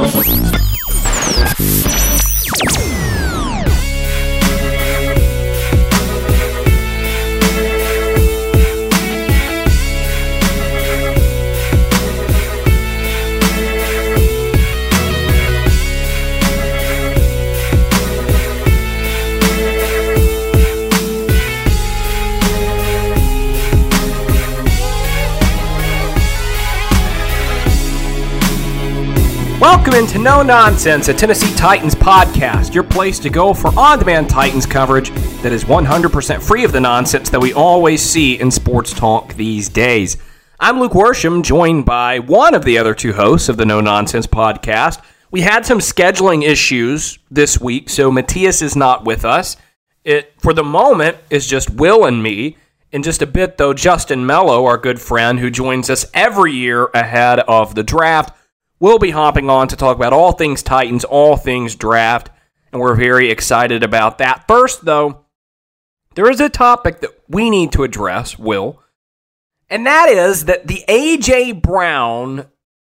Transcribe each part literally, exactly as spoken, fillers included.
Welcome into No Nonsense, a Tennessee Titans podcast, your place to go for on-demand Titans coverage that is one hundred percent free of the nonsense that we always see in sports talk these days. I'm Luke Worsham, joined by one of the other two hosts of the No Nonsense podcast. We had some scheduling issues this week, so Matthias is not with us. It, for the moment, is just Will and me. In just a bit, though, Justin Mello, our good friend, who joins us every year ahead of the draft, we'll be hopping on to talk about all things Titans, all things draft, and we're very excited about that. First, though, there is a topic that we need to address, Will, and that is that the A J. Brown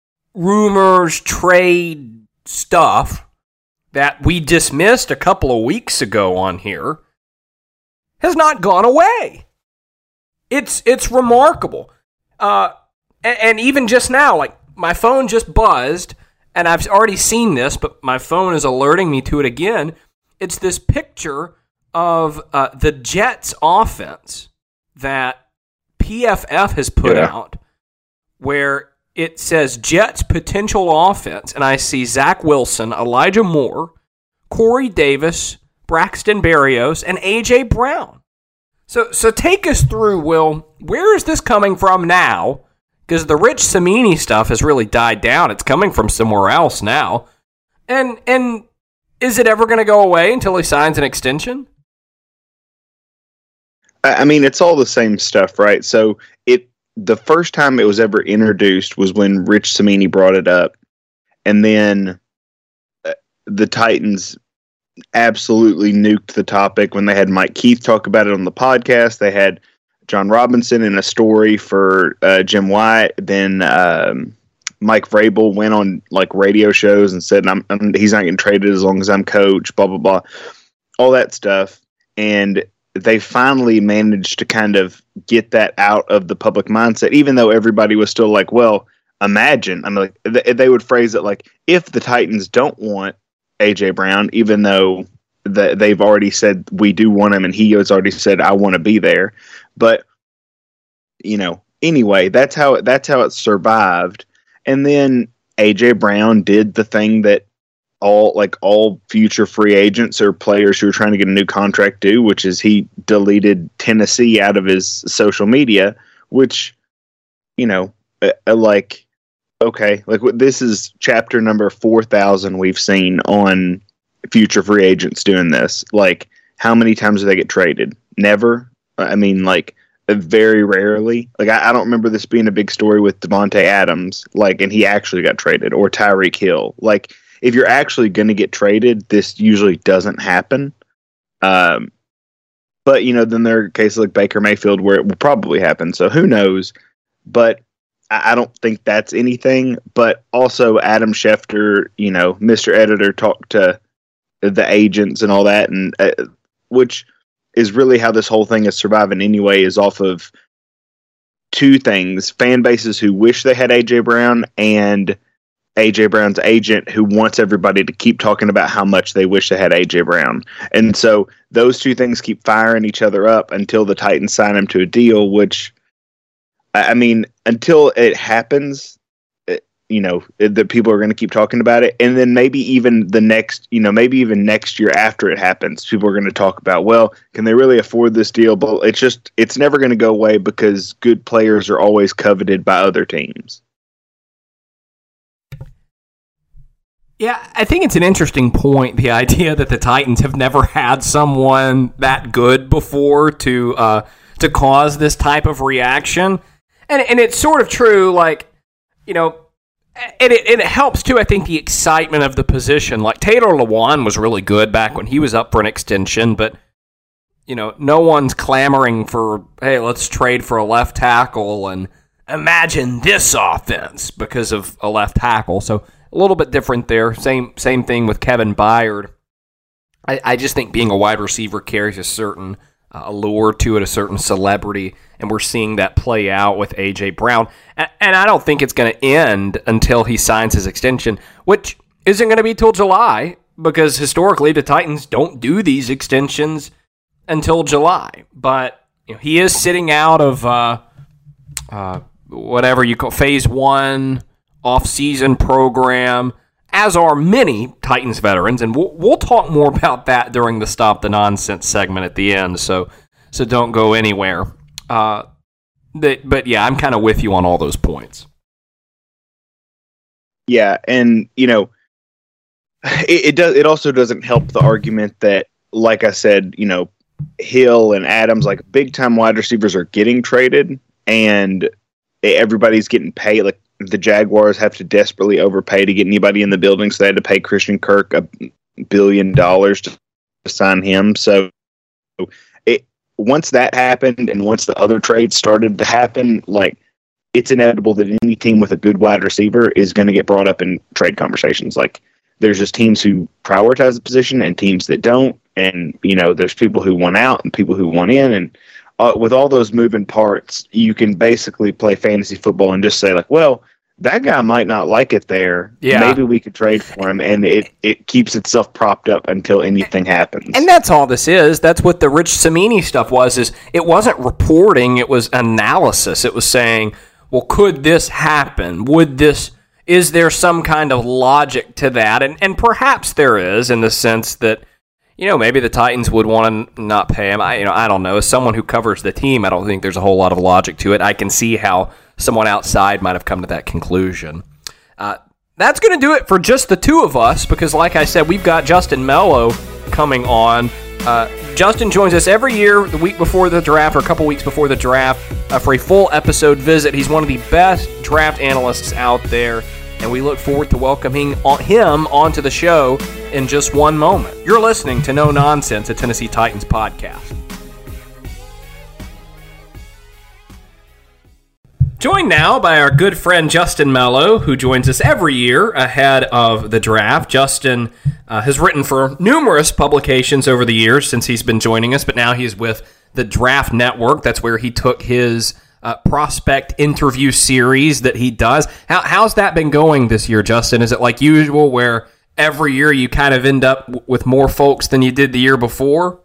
rumors, trade stuff that we dismissed a couple of weeks ago on here has not gone away. It's it's remarkable. Uh, and, and even just now, like, my phone just buzzed, and I've already seen this, but my phone is alerting me to it again. It's this picture of uh, the Jets offense that P F F has put yeah. out, where it says Jets potential offense, and I see Zach Wilson, Elijah Moore, Corey Davis, Braxton Berrios, and A J. Brown. So, so take us through, Will. Where is this coming from now? Because the Rich Cimini stuff has really died down. It's coming from somewhere else now. And and is it ever going to go away until he signs an extension? I mean, it's all the same stuff, right? So it the first time it was ever introduced was when Rich Cimini brought it up. And then uh, the Titans absolutely nuked the topic when they had Mike Keith talk about it on the podcast. They had John Robinson in a story for uh, Jim White. Then um, Mike Vrabel went on like radio shows and said, I'm, I'm, he's not getting traded as long as I'm coach, blah, blah, blah, all that stuff. And they finally managed to kind of get that out of the public mindset, even though everybody was still like, well, imagine. I mean, like, they would phrase it like, if the Titans don't want A J. Brown, even though the, they've already said we do want him, and he has already said, I want to be there. But, you know, anyway, that's how it, that's how it survived. And then A J. Brown did the thing that all like all future free agents or players who are trying to get a new contract do, which is he deleted Tennessee out of his social media, which, you know, uh, like, okay, like this is chapter number four thousand we've seen on future free agents doing this. Like, how many times do they get traded? Never. I mean, like, very rarely. Like, I, I don't remember this being a big story with Devontae Adams, like, and he actually got traded, or Tyreek Hill. Like, if you're actually going to get traded, this usually doesn't happen. Um, but, you know, then there are cases like Baker Mayfield where it will probably happen, so who knows? But I, I don't think that's anything. But also, Adam Schefter, you know, Mister Editor, talked to the agents and all that, and uh, which is really how this whole thing is surviving anyway, is off of two things: fan bases who wish they had A J. Brown, and A J. Brown's agent who wants everybody to keep talking about how much they wish they had A J. Brown. And so those two things keep firing each other up until the Titans sign him to a deal, which, I mean, until it happens, you know, the people are going to keep talking about it. And then maybe even the next, you know, maybe even next year after it happens, people are going to talk about, well, can they really afford this deal? But it's just, it's never going to go away because good players are always coveted by other teams. Yeah, I think it's an interesting point, the idea that the Titans have never had someone that good before to uh, to cause this type of reaction. And and it's sort of true, like, you know, and it, and it helps, too, I think, the excitement of the position. Like, Taylor Lewan was really good back when he was up for an extension, but, you know, no one's clamoring for, hey, let's trade for a left tackle and imagine this offense because of a left tackle. So a little bit different there. Same same thing with Kevin Byard. I, I just think being a wide receiver carries a certain uh, allure to it, a certain celebrity, and we're seeing that play out with A J. Brown. And, and I don't think it's going to end until he signs his extension, which isn't going to be till July, because historically the Titans don't do these extensions until July. But you know, he is sitting out of uh, uh, whatever you call phase one off-season program, as are many Titans veterans, and we'll, we'll talk more about that during the Stop the Nonsense segment at the end, so so don't go anywhere. Uh, that, but yeah, I'm kind of with you on all those points. Yeah, and you know, it, it does. It also doesn't help the argument that, like I said, you know, Hill and Adams, like big time wide receivers, are getting traded, and everybody's getting paid. Like the Jaguars have to desperately overpay to get anybody in the building, so they had to pay Christian Kirk a billion dollars to sign him. So it once that happened, and once the other trades started to happen, like it's inevitable that any team with a good wide receiver is going to get brought up in trade conversations. Like there's just teams who prioritize the position and teams that don't, and you know there's people who want out and people who want in, and Uh, with all those moving parts, you can basically play fantasy football and just say, like, well, that guy might not like it there. Yeah. Maybe we could trade for him, and it, it keeps itself propped up until anything happens. And that's all this is. That's what the Rich Cimini stuff was, is it wasn't reporting, it was analysis. It was saying, well, could this happen? Would this, is there some kind of logic to that? And, and perhaps there is, in the sense that, you know, maybe the Titans would want to not pay him. I, you know, I don't know. As someone who covers the team, I don't think there's a whole lot of logic to it. I can see how someone outside might have come to that conclusion. Uh, that's going to do it for just the two of us, because, like I said, we've got Justin Mello coming on. Uh, Justin joins us every year, the week before the draft, or a couple weeks before the draft, uh, for a full episode visit. He's one of the best draft analysts out there, and we look forward to welcoming him onto the show in just one moment. You're listening to No Nonsense, a Tennessee Titans podcast. Joined now by our good friend Justin Mello, who joins us every year ahead of the draft. Justin uh, has written for numerous publications over the years since he's been joining us, but now he's with the Draft Network. That's where he took his Uh, prospect interview series that he does. How, how's that been going this year, Justin? Is it like usual where every year you kind of end up w- with more folks than you did the year before?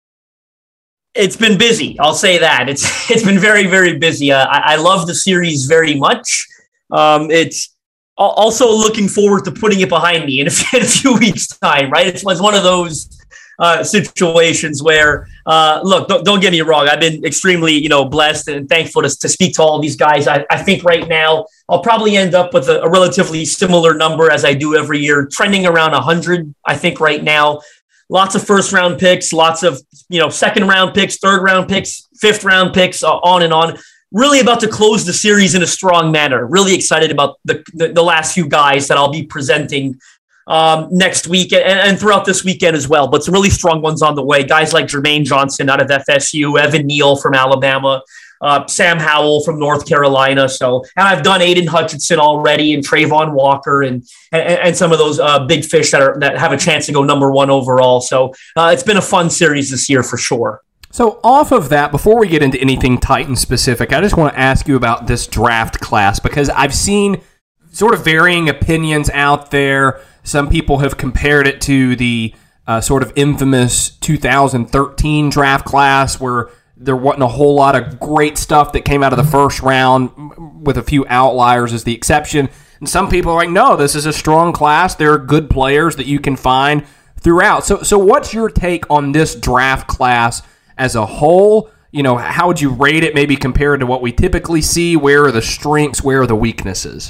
It's been busy. I'll say that. It's It's been very, very busy. Uh, I, I love the series very much. Um, it's also looking forward to putting it behind me in a, in a few weeks' time, right? It's, it's one of those Uh, situations where, uh, look, don't, don't get me wrong. I've been extremely, you know, blessed and thankful to, to speak to all these guys. I, I think right now I'll probably end up with a, a relatively similar number as I do every year, trending around one hundred. I think right now, lots of first round picks, lots of, you know, second round picks, third round picks, fifth round picks, uh, on and on. Really about to close the series in a strong manner. Really excited about the, the, the last few guys that I'll be presenting um, next week and, and throughout this weekend as well. But some really strong ones on the way. Guys like Jermaine Johnson out of F S U, Evan Neal from Alabama, uh, Sam Howell from North Carolina. So, and I've done Aiden Hutchinson already, and Trayvon Walker, and and, and some of those uh, big fish that are that have a chance to go number one overall. So uh, it's been a fun series this year for sure. So off of that, before we get into anything Titan specific, I just want to ask you about this draft class, because I've seen sort of varying opinions out there. Some people have compared it to the uh, sort of infamous two thousand thirteen draft class, where there wasn't a whole lot of great stuff that came out of the first round, with a few outliers as the exception. And some people are like, no, this is a strong class. There are good players that you can find throughout. So, so what's your take on this draft class as a whole? You know, how would you rate it, maybe compared to what we typically see? Where are the strengths? Where are the weaknesses?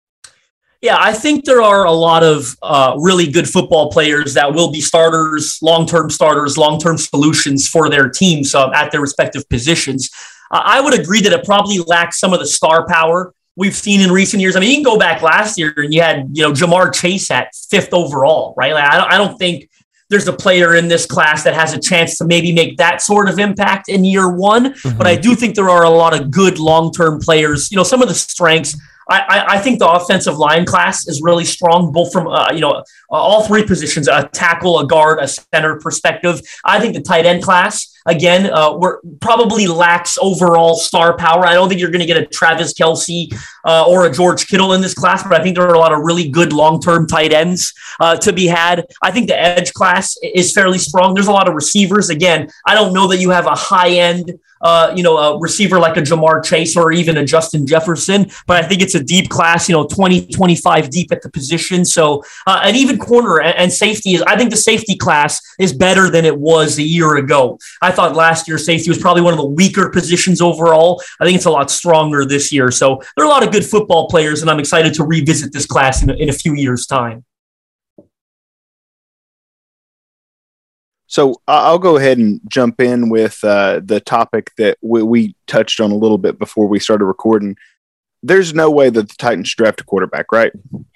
Yeah, I think there are a lot of uh, really good football players that will be starters, long-term starters, long-term solutions for their teams uh, at their respective positions. Uh, I would agree that it probably lacks some of the star power we've seen in recent years. I mean, you can go back last year and you had, you know, Jamar Chase at fifth overall, right? Like, I don't, I don't think there's a player in this class that has a chance to maybe make that sort of impact in year one. Mm-hmm. But I do think there are a lot of good long-term players. You know, some of the strengths, I, I think the offensive line class is really strong, both from, uh, you know, uh, all three positions, a tackle, a guard, a center perspective. I think the tight end class, again, uh, we're probably lacks overall star power. I don't think you're going to get a Travis Kelce uh, or a George Kittle in this class, but I think there are a lot of really good long-term tight ends uh, to be had. I think the edge class is fairly strong. There's a lot of receivers. Again, I don't know that you have a high-end Uh, you know, a receiver like a Jamar Chase or even a Justin Jefferson, but I think it's a deep class, you know, twenty, twenty-five deep at the position. So, uh, and even corner and, and safety is, I think the safety class is better than it was a year ago. I thought last year safety was probably one of the weaker positions overall. I think it's a lot stronger this year. So there are a lot of good football players, and I'm excited to revisit this class in a, in a few years' time. So I'll go ahead and jump in with uh, the topic that we, we touched on a little bit before we started recording. There's no way that the Titans should draft a quarterback, right?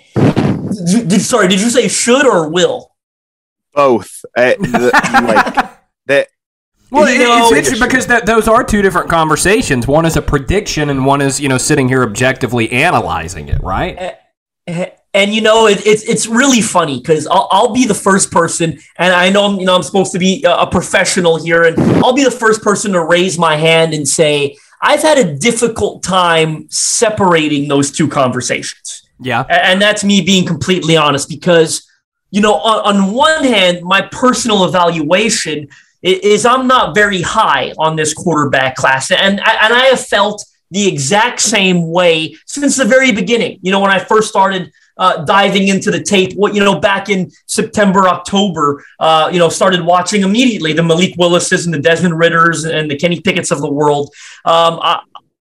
Did, sorry, did you say should or will? Both. Uh, the, like, that. Well, it, know, it's interesting because that, those are two different conversations. One is a prediction, and one is, you know, sitting here objectively analyzing it, right? Uh, And, you know, it, it's it's really funny because I'll, I'll be the first person, and I know, I'm, you know, I'm supposed to be a professional here, and I'll be the first person to raise my hand and say, I've had a difficult time separating those two conversations. Yeah. And that's me being completely honest because, you know, on, on one hand, my personal evaluation is I'm not very high on this quarterback class, and I, and I have felt the exact same way since the very beginning. You know, when I first started Uh, diving into the tape, what you know, back in September, October, uh, you know, started watching immediately the Malik Willises and the Desmond Ritters and the Kenny Pickett's of the world. Um, I,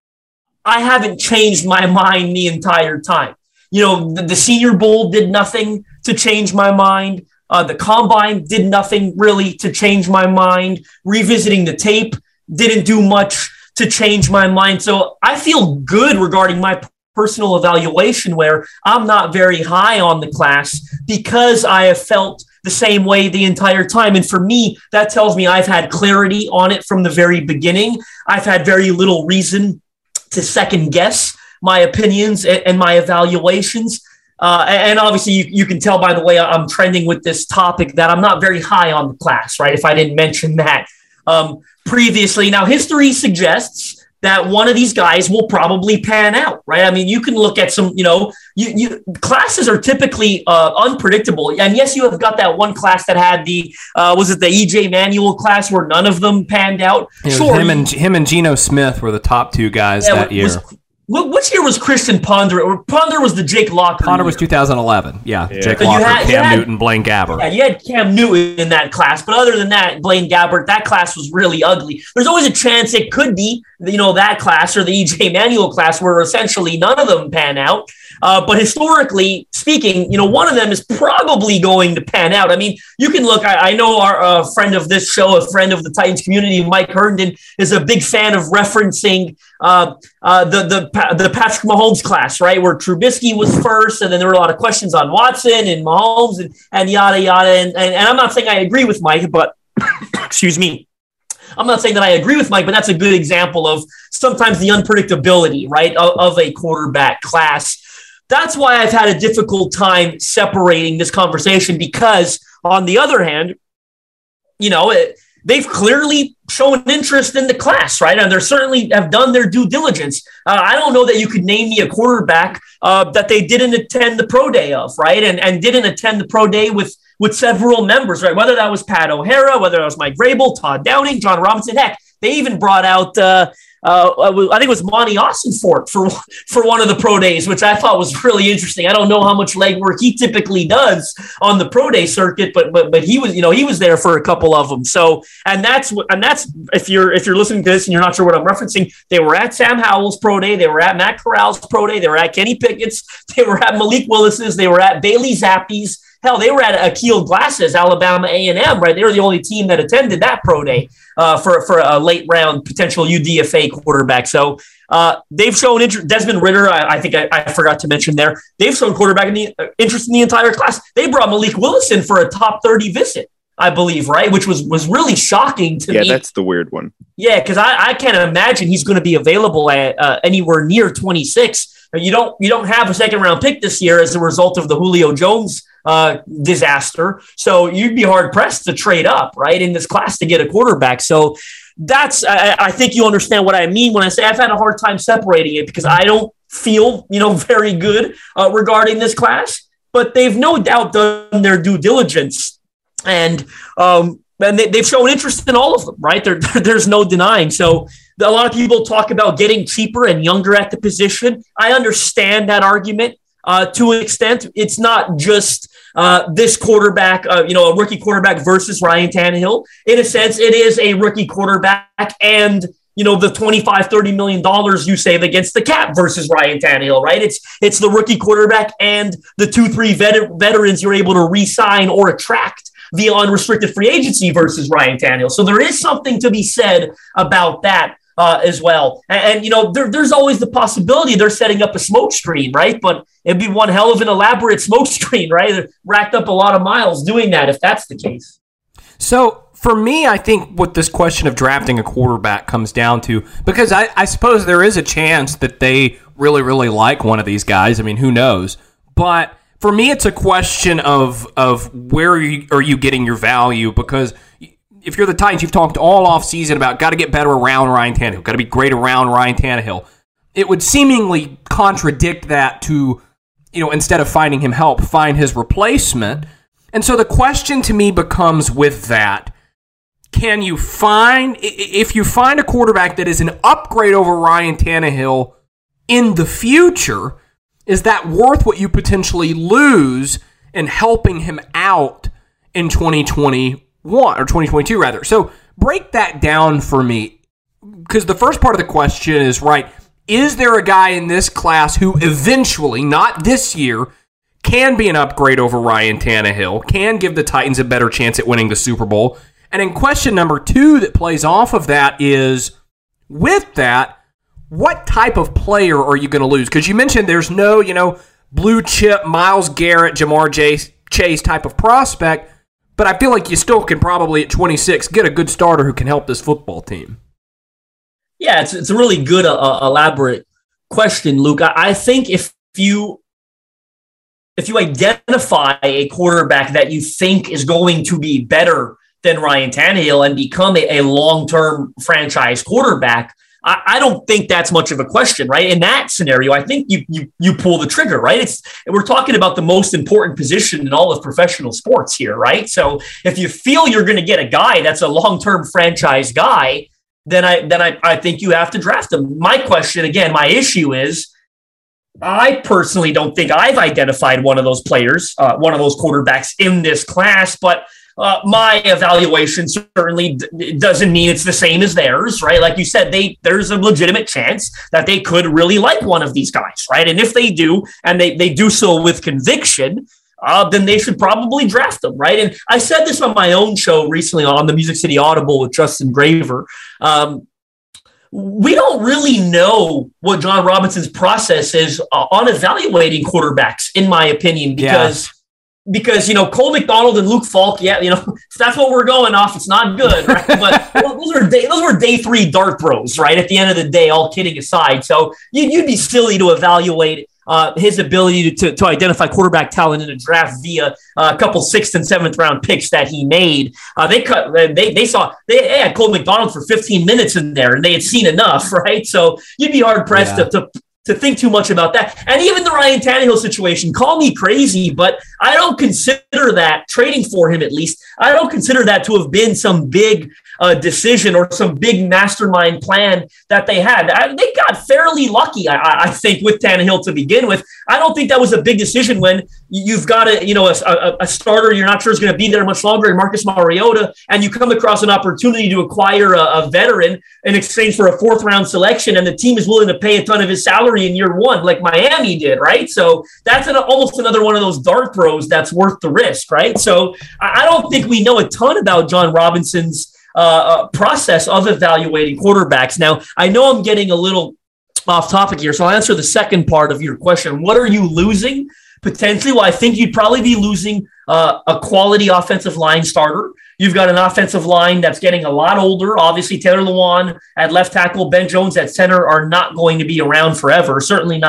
I haven't changed my mind the entire time. You know, the, the Senior Bowl did nothing to change my mind. Uh, the Combine did nothing really to change my mind. Revisiting the tape didn't do much to change my mind. So I feel good regarding my personal evaluation where I'm not very high on the class because I have felt the same way the entire time. And for me, that tells me I've had clarity on it from the very beginning. I've had very little reason to second guess my opinions and, and my evaluations. Uh, and obviously you, you can tell by the way I'm trending with this topic that I'm not very high on the class, right? If I didn't mention that um, previously. Now, history suggests that one of these guys will probably pan out, right? I mean, you can look at some, you know, you, you classes are typically uh, unpredictable. And yes, you have got that one class that had the, uh, was it the E J Manuel class where none of them panned out? Sure. Him and, him and Geno Smith were the top two guys yeah, that year. Was, which year was Christian Ponder? Ponder was the Jake Locker Ponder year. was two thousand eleven. Yeah, yeah. Jake so Locker, had, Cam had, Newton, Blaine Gabbert. Yeah, you had Cam Newton in that class. But other than that, Blaine Gabbert, that class was really ugly. There's always a chance it could be, you know, that class or the E J Manuel class where essentially none of them pan out. Uh, but historically speaking, you know, one of them is probably going to pan out. I mean, you can look, I, I know our uh, friend of this show, a friend of the Titans community, Mike Herndon, is a big fan of referencing uh, uh, the, the, the Patrick Mahomes class, right? Where Trubisky was first, and then there were a lot of questions on Watson and Mahomes and, and yada, yada. And, and, and I'm not saying I agree with Mike, but excuse me. I'm not saying that I agree with Mike, but that's a good example of sometimes the unpredictability, right, of, of a quarterback class. That's why I've had a difficult time separating this conversation because, on the other hand, you know, it, they've clearly shown interest in the class, right? And they certainly have done their due diligence. Uh, I don't know that you could name me a quarterback uh, that they didn't attend the pro day of, right? And and didn't attend the pro day with with several members, right? Whether that was Pat O'Hara, whether that was Mike Vrabel, Todd Downing, John Robinson. Heck, they even brought out, uh, uh, I think it was Monty Austinfort for for one of the pro days, which I thought was really interesting. I don't know how much legwork he typically does on the pro day circuit, but but but he was, you know, he was there for a couple of them. So, and that's and that's if you're if you're listening to this and you're not sure what I'm referencing, they were at Sam Howell's pro day, they were at Matt Corral's pro day, they were at Kenny Pickett's, they were at Malik Willis's, they were at Bailey Zappi's. Hell, they were at Akil Glass's, Alabama A and M, right? They were the only team that attended that pro day uh, for, for a late round potential U D F A quarterback. So uh, they've shown interest. Desmond Ritter, I, I think I, I forgot to mention there, they've shown quarterback in the, uh, interest in the entire class. They brought Malik Willis in for a top thirty visit, I believe, right? Which was was really shocking to yeah, me. Yeah, that's the weird one. Yeah, because I, I can't imagine he's going to be available at uh, anywhere near twenty-six. you don't you don't have a second round pick this year as a result of the Julio Jones uh, disaster. So you'd be hard pressed to trade up, right, in this class to get a quarterback. So that's I, I think you understand what I mean when I say I've had a hard time separating it, because I don't feel, you know, very good uh, regarding this class, but they've no doubt done their due diligence, and um, and they, they've shown interest in all of them, right? There, there's no denying. So a lot of people talk about getting cheaper and younger at the position. I understand that argument uh, to an extent. It's not just uh, this quarterback, uh, you know, a rookie quarterback versus Ryan Tannehill. In a sense, it is a rookie quarterback and, you know, the twenty-five, thirty million dollars you save against the cap versus Ryan Tannehill, right? It's it's the rookie quarterback and the two, three vet- veterans you're able to re-sign or attract via unrestricted free agency versus Ryan Tannehill. So there is something to be said about that uh, as well. And, and you know, there, there's always the possibility they're setting up a smoke screen, right? But it'd be one hell of an elaborate smoke screen, right? They're racked up a lot of miles doing that if that's the case. So for me, I think what this question of drafting a quarterback comes down to, because I, I suppose there is a chance that they really, really like one of these guys. I mean, who knows? But for me, it's a question of of where are you, are you getting your value, because if you're the Titans, you've talked all offseason about got to get better around Ryan Tannehill, got to be great around Ryan Tannehill. It would seemingly contradict that to, you know, instead of finding him help, find his replacement. And so the question to me becomes with that, can you find, if you find a quarterback that is an upgrade over Ryan Tannehill in the future, is that worth what you potentially lose in helping him out in twenty twenty-one or twenty twenty-two rather? So break that down for me, because the first part of the question is, right, is there a guy in this class who eventually, not this year, can be an upgrade over Ryan Tannehill, can give the Titans a better chance at winning the Super Bowl? And in question number two that plays off of that is, with that, what type of player are you going to lose? Because you mentioned there's no, you know, blue chip, Myles Garrett, Jamar Chase type of prospect, but I feel like you still can probably at twenty-six get a good starter who can help this football team. Yeah, it's it's a really good, uh, elaborate question, Luke. I, I think if you if you identify a quarterback that you think is going to be better than Ryan Tannehill and become a, a long-term franchise quarterback, I, I don't think that's much of a question, right? In that scenario, I think you you you pull the trigger, right? It's we're talking about the most important position in all of professional sports here, right? So if you feel you're going to get a guy that's a long-term franchise guy, then I then I, I think you have to draft him. My question, again, my issue is, I personally don't think I've identified one of those players, uh, one of those quarterbacks in this class, but Uh, my evaluation certainly d- doesn't mean it's the same as theirs, right? Like you said, they there's a legitimate chance that they could really like one of these guys, right? And if they do, and they, they do so with conviction, uh, then they should probably draft them, right? And I said this on my own show recently on the Music City Audible with Justin Graver. Um, we don't really know what John Robinson's process is uh, on evaluating quarterbacks, in my opinion, because... Yeah. Because, you know, Cole McDonald and Luke Falk, yeah, you know, if that's what we're going off, it's not good, right? But well, those are day, those were day three dart throws, right? At the end of the day, all kidding aside. So you, you'd be silly to evaluate uh, his ability to, to, to identify quarterback talent in a draft via uh, a couple sixth and seventh round picks that he made. Uh, they cut, they they saw they, they had Cole McDonald for fifteen minutes in there, and they had seen enough, right? So you'd be hard pressed yeah. to. to to think too much about that. And even the Ryan Tannehill situation, call me crazy, but I don't consider that, trading for him at least, I don't consider that to have been some big uh, decision or some big mastermind plan that they had. I, they got fairly lucky, I, I think, with Tannehill to begin with. I don't think that was a big decision when you've got a, you know, a, a, a starter you're not sure is going to be there much longer in Marcus Mariota, and you come across an opportunity to acquire a, a veteran in exchange for a fourth round selection, and the team is willing to pay a ton of his salary in year one, like Miami did, right? So that's an, almost another one of those dart throws that's worth the risk, right? So I, I don't think we know a ton about John Robinson's uh, process of evaluating quarterbacks. Now, I know I'm getting a little off topic here, so I'll answer the second part of your question. What are you losing? Potentially, well, I think you'd probably be losing uh, a quality offensive line starter. You've got an offensive line that's getting a lot older. Obviously, Taylor Lewan at left tackle, Ben Jones at center are not going to be around forever, certainly not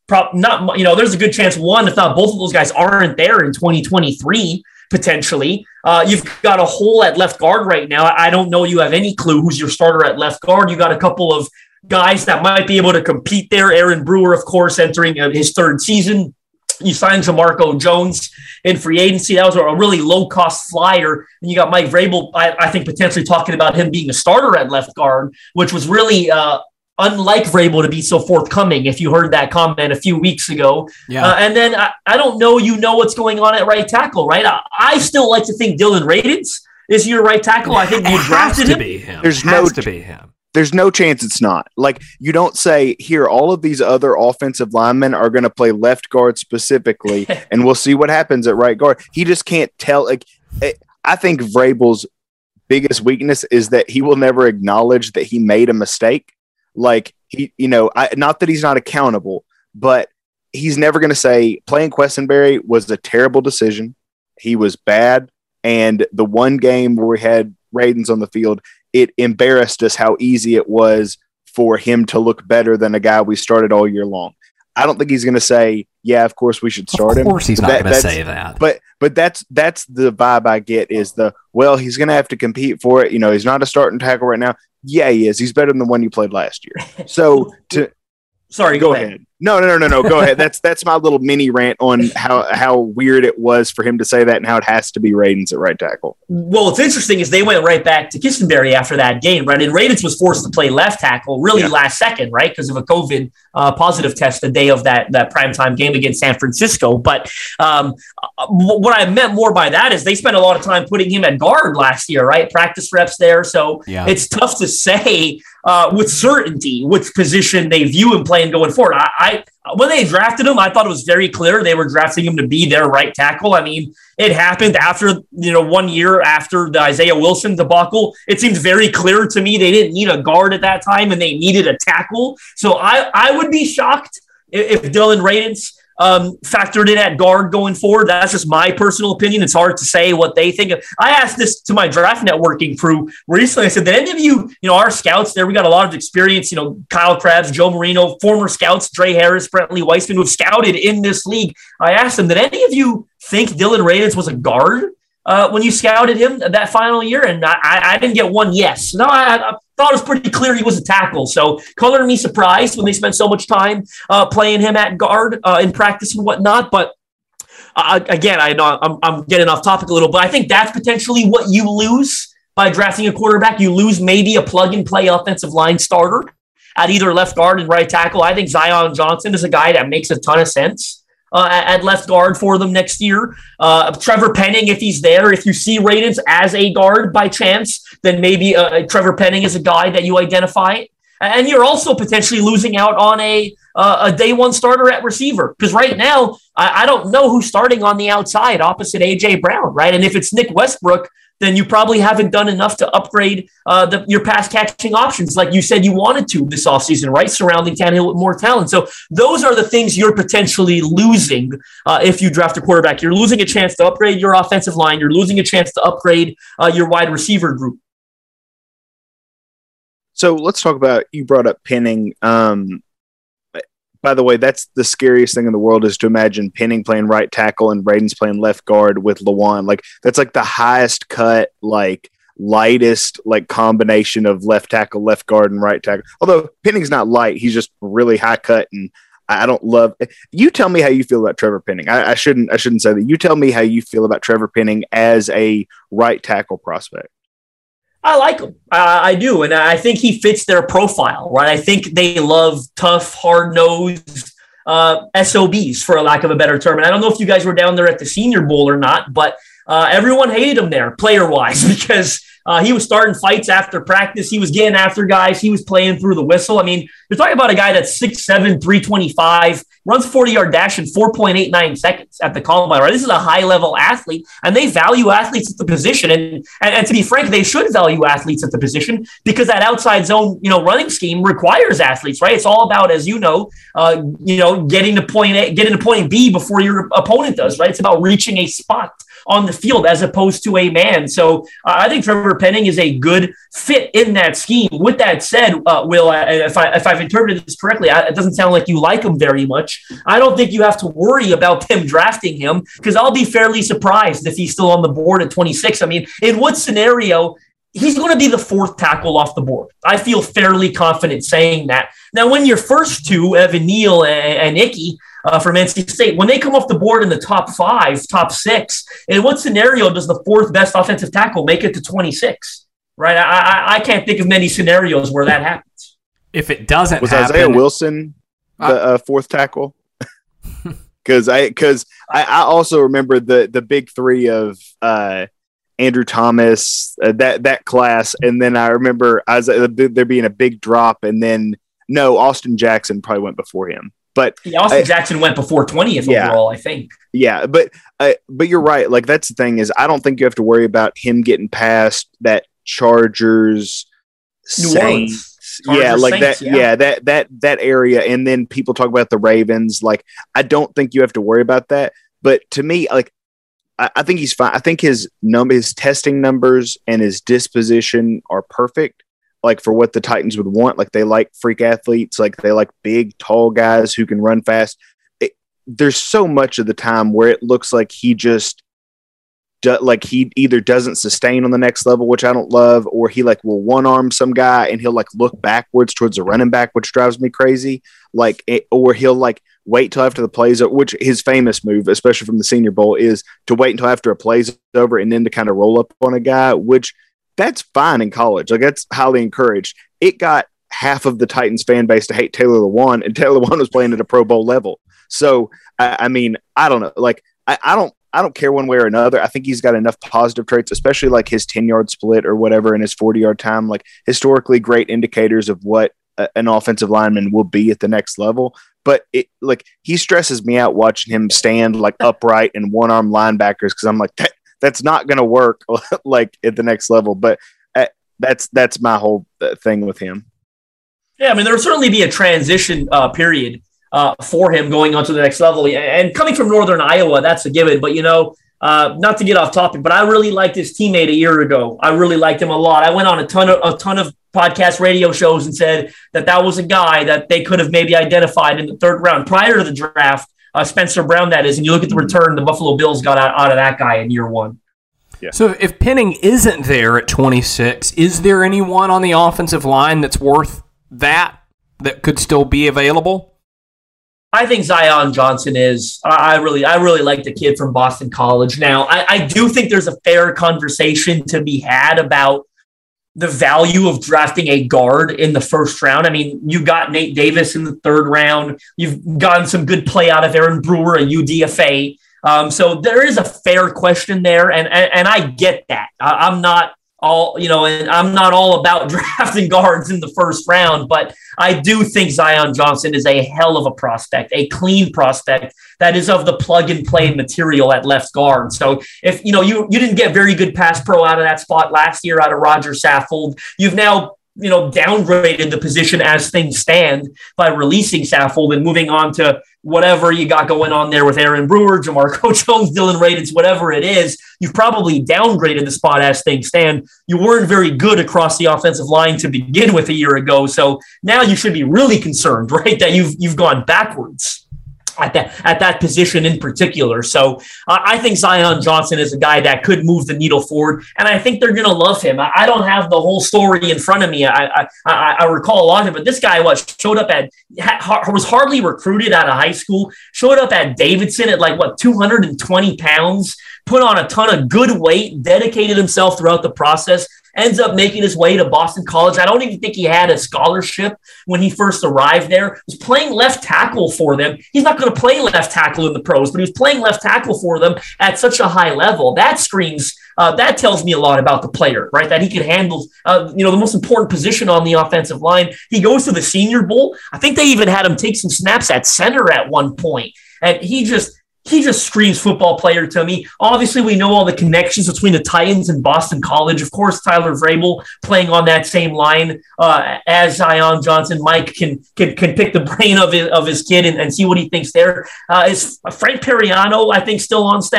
prop not, you know, there's a good chance one, if not both of those guys aren't there in twenty twenty-three, potentially. Uh, you've got a hole at left guard right now. I don't know you have any clue who's your starter at left guard. You got a couple of guys that might be able to compete there. Aaron Brewer, of course, entering his third season. You signed Jamarco Jones in free agency. That was a really low-cost flyer. And you got Mike Vrabel, I, I think, potentially talking about him being a starter at left guard, which was really uh, unlike Vrabel to be so forthcoming, if you heard that comment a few weeks ago. Yeah. Uh, and then I, I don't know you know what's going on at right tackle, right? I, I still like to think Dylan Radins is your right tackle. I think you drafted him. Be him. There's has no to be him. There's no chance it's not. Like, you don't say, here, all of these other offensive linemen are going to play left guard specifically, and we'll see what happens at right guard. He just can't tell. Like, I think Vrabel's biggest weakness is that he will never acknowledge that he made a mistake. Like, he, you know, I, not that he's not accountable, but he's never going to say playing Quessenberry was a terrible decision. He was bad. And the one game where we had Radins on the field, it embarrassed us how easy it was for him to look better than a guy we started all year long. I don't think he's going to say, yeah, of course we should start him. Of course he's him. not going to say that. But but that's that's the vibe I get is the, well, he's going to have to compete for it. You know, he's not a starting tackle right now. Yeah, he is. He's better than the one you played last year. So to Sorry, go, go ahead. ahead. No, no, no, no, no. Go ahead. That's that's my little mini rant on how how weird it was for him to say that and how it has to be Radins at right tackle. Well, what's interesting is they went right back to Quessenberry after that game, right? And Radins was forced to play left tackle really yeah. last second, right? Because of a COVID uh, positive test the day of that, that primetime game against San Francisco. But um, what I meant more by that is they spent a lot of time putting him at guard last year, right? Practice reps there. So yeah. it's tough to say uh, with certainty which position they view him playing going forward. I, I When they drafted him, I thought it was very clear they were drafting him to be their right tackle. I mean, it happened after, you know, one year after the Isaiah Wilson debacle. It seemed very clear to me they didn't need a guard at that time and they needed a tackle. So I, I would be shocked if, if Dylan Radins um, factored in at guard going forward. That's just my personal opinion. It's hard to say what they think. I asked this to my draft networking crew recently. I said, did any of you, you know, our scouts there, we got a lot of experience, you know, Kyle Krabs, Joe Marino, former scouts, Dre Harris, Brentley Weissman, who've scouted in this league. I asked them, did any of you think Dylan Radins was a guard uh, when you scouted him that final year? And I, I didn't get one yes. No, I, I thought it was pretty clear he was a tackle. So color me surprised when they spent so much time uh, playing him at guard uh, in practice and whatnot. But uh, again, I know I'm, I'm getting off topic a little, but I think that's potentially what you lose by drafting a quarterback. You lose maybe a plug and play offensive line starter at either left guard and right tackle. I think Zion Johnson is a guy that makes a ton of sense Uh, at left guard for them next year. Uh, Trevor Penning, if he's there, if you see Radins as a guard by chance, then maybe uh, Trevor Penning is a guy that you identify. And you're also potentially losing out on a uh, a day one starter at receiver. Because right now, I, I don't know who's starting on the outside opposite A J Brown, right? And if it's Nick Westbrook, then you probably haven't done enough to upgrade uh, the, your pass catching options like you said you wanted to this offseason, right? Surrounding Tannehill with more talent. So those are the things you're potentially losing uh, if you draft a quarterback. You're losing a chance to upgrade your offensive line. You're losing a chance to upgrade uh, your wide receiver group. So let's talk about, you brought up Penning. Um, by the way, that's the scariest thing in the world is to imagine Penning playing right tackle and Radins playing left guard with Lewan. Like that's like the highest cut, like lightest, like combination of left tackle, left guard, and right tackle. Although Penning's not light, he's just really high cut, and I don't love. You tell me how you feel about Trevor Penning. I, I shouldn't. I shouldn't say that. You tell me how you feel about Trevor Penning as a right tackle prospect. I like him. Uh, I do. And I think he fits their profile, right? I think they love tough, hard-nosed uh, S O Bs, for a lack of a better term. And I don't know if you guys were down there at the Senior Bowl or not, but uh, everyone hated him there, player-wise, because uh, he was starting fights after practice. He was getting after guys. He was playing through the whistle. I mean, you're talking about a guy that's six seven, three twenty-five, runs forty-yard dash in four point eight nine seconds at the combine, right? This is a high-level athlete, and they value athletes at the position. And, and, and to be frank, they should value athletes at the position because that outside zone, you know, running scheme requires athletes, right? It's all about, as you know, uh, you know, getting to point A, getting to point B before your opponent does, right? It's about reaching a spot on the field as opposed to a man. So uh, I think Trevor Trevor Penning is a good fit in that scheme. With that said, uh, Will, I, if, I, if I've interpreted this correctly, I, it doesn't sound like you like him very much. I don't think you have to worry about them drafting him because I'll be fairly surprised if he's still on the board at twenty-six. I mean, in what scenario he's going to be the fourth tackle off the board? I feel fairly confident saying that. Now, when your first two, Evan Neal and, and Ickey, Uh, from N C State, when they come off the board in the top five, top six, in what scenario does the fourth best offensive tackle make it to twenty-six? Right? I, I, I can't think of many scenarios where that happens. If it doesn't was happen, Isaiah Wilson the uh, fourth tackle? Because I because I, I also remember the the big three of uh, Andrew Thomas, uh, that that class, and then I remember Isaiah, there being a big drop, and then no, Austin Jackson probably went before him. But yeah, Austin I, Jackson went before twentieth yeah, overall, I think. Yeah, but uh, but you're right. Like that's the thing is, I don't think you have to worry about him getting past that Chargers, New Saints, Orleans. Chargers, yeah, like Saints, that. Yeah. yeah, that that that area. And then people talk about the Ravens. Like I don't think you have to worry about that. But to me, like I, I think he's fine. I think his number, his testing numbers, and his disposition are perfect. Like for what the Titans would want. Like they like freak athletes, like they like big, tall guys who can run fast. It, there's so much of the time where it looks like he just do, like he either doesn't sustain on the next level, which I don't love, or he like will one arm some guy and he'll like look backwards towards the running back, which drives me crazy. Like, it, or he'll like wait till after the plays, which his famous move, especially from the Senior Bowl, is to wait until after a play's over and then to kind of roll up on a guy, which that's fine in college. Like that's highly encouraged. It got half of the Titans fan base to hate Taylor Lewan, and Taylor Lewan was playing at a Pro Bowl level. So, I, I mean, I don't know. Like, I, I don't, I don't care one way or another. I think he's got enough positive traits, especially like his ten yard split or whatever, and his forty yard time, like historically great indicators of what a, an offensive lineman will be at the next level. But it, like, he stresses me out watching him stand like upright and one arm linebackers. Cause I'm like, that, that's not going to work like at the next level, but uh, that's, that's my whole thing with him. Yeah. I mean, there'll certainly be a transition uh, period uh, for him going on to the next level, and coming from Northern Iowa, that's a given. But, you know, uh, not to get off topic, but I really liked his teammate a year ago. I really liked him a lot. I went on a ton of, a ton of podcast radio shows and said that that was a guy that they could have maybe identified in the third round prior to the draft. Uh, Spencer Brown, that is, and you look at the return the Buffalo Bills got out, out of that guy in year one. Yeah. So if Penning isn't there at twenty-six, is there anyone on the offensive line that's worth that, that could still be available? I think Zion Johnson is. I really, I really like the kid from Boston College. Now, I, I do think there's a fair conversation to be had about the value of drafting a guard in the first round. I mean, you got Nate Davis in the third round. You've gotten some good play out of Aaron Brewer, a U D F A. Um, so there is a fair question there, and and, and I get that. I, I'm not all, you know, and I'm not all about drafting guards in the first round, but I do think Zion Johnson is a hell of a prospect, a clean prospect that is of the plug and play material at left guard. So if, you know, you, you didn't get very good pass pro out of that spot last year out of Roger Saffold, you've now, you know, downgraded the position as things stand by releasing Saffold and moving on to whatever you got going on there with Aaron Brewer, Jamarco Jones, Dylan Radins, whatever it is. You've probably downgraded the spot as things stand. You weren't very good across the offensive line to begin with a year ago. So now you should be really concerned, right, that you've you've gone backwards at that at that position in particular. So uh, I think Zion Johnson is a guy that could move the needle forward, and I think they're going to love him. I, I don't have the whole story in front of me. I I, I, I recall a lot of it, but this guy was showed up at ha, was hardly recruited out of high school. Showed up at Davidson at like what two hundred twenty pounds. Put on a ton of good weight. Dedicated himself throughout the process. Ends up making his way to Boston College. I don't even think he had a scholarship when he first arrived there. He was playing left tackle for them. He's not going to play left tackle in the pros, but he was playing left tackle for them at such a high level. That screams, uh, that tells me a lot about the player, right? That he could handle, uh, you know, the most important position on the offensive line. He goes to the Senior Bowl. I think they even had him take some snaps at center at one point. And he just, He just screams football player to me. Obviously, we know all the connections between the Titans and Boston College. Of course, Tyler Vrabel playing on that same line uh, as Zion Johnson. Mike can can, can pick the brain of his, of his kid and, and see what he thinks there. Uh, is Frank Periano, I think, still on staff?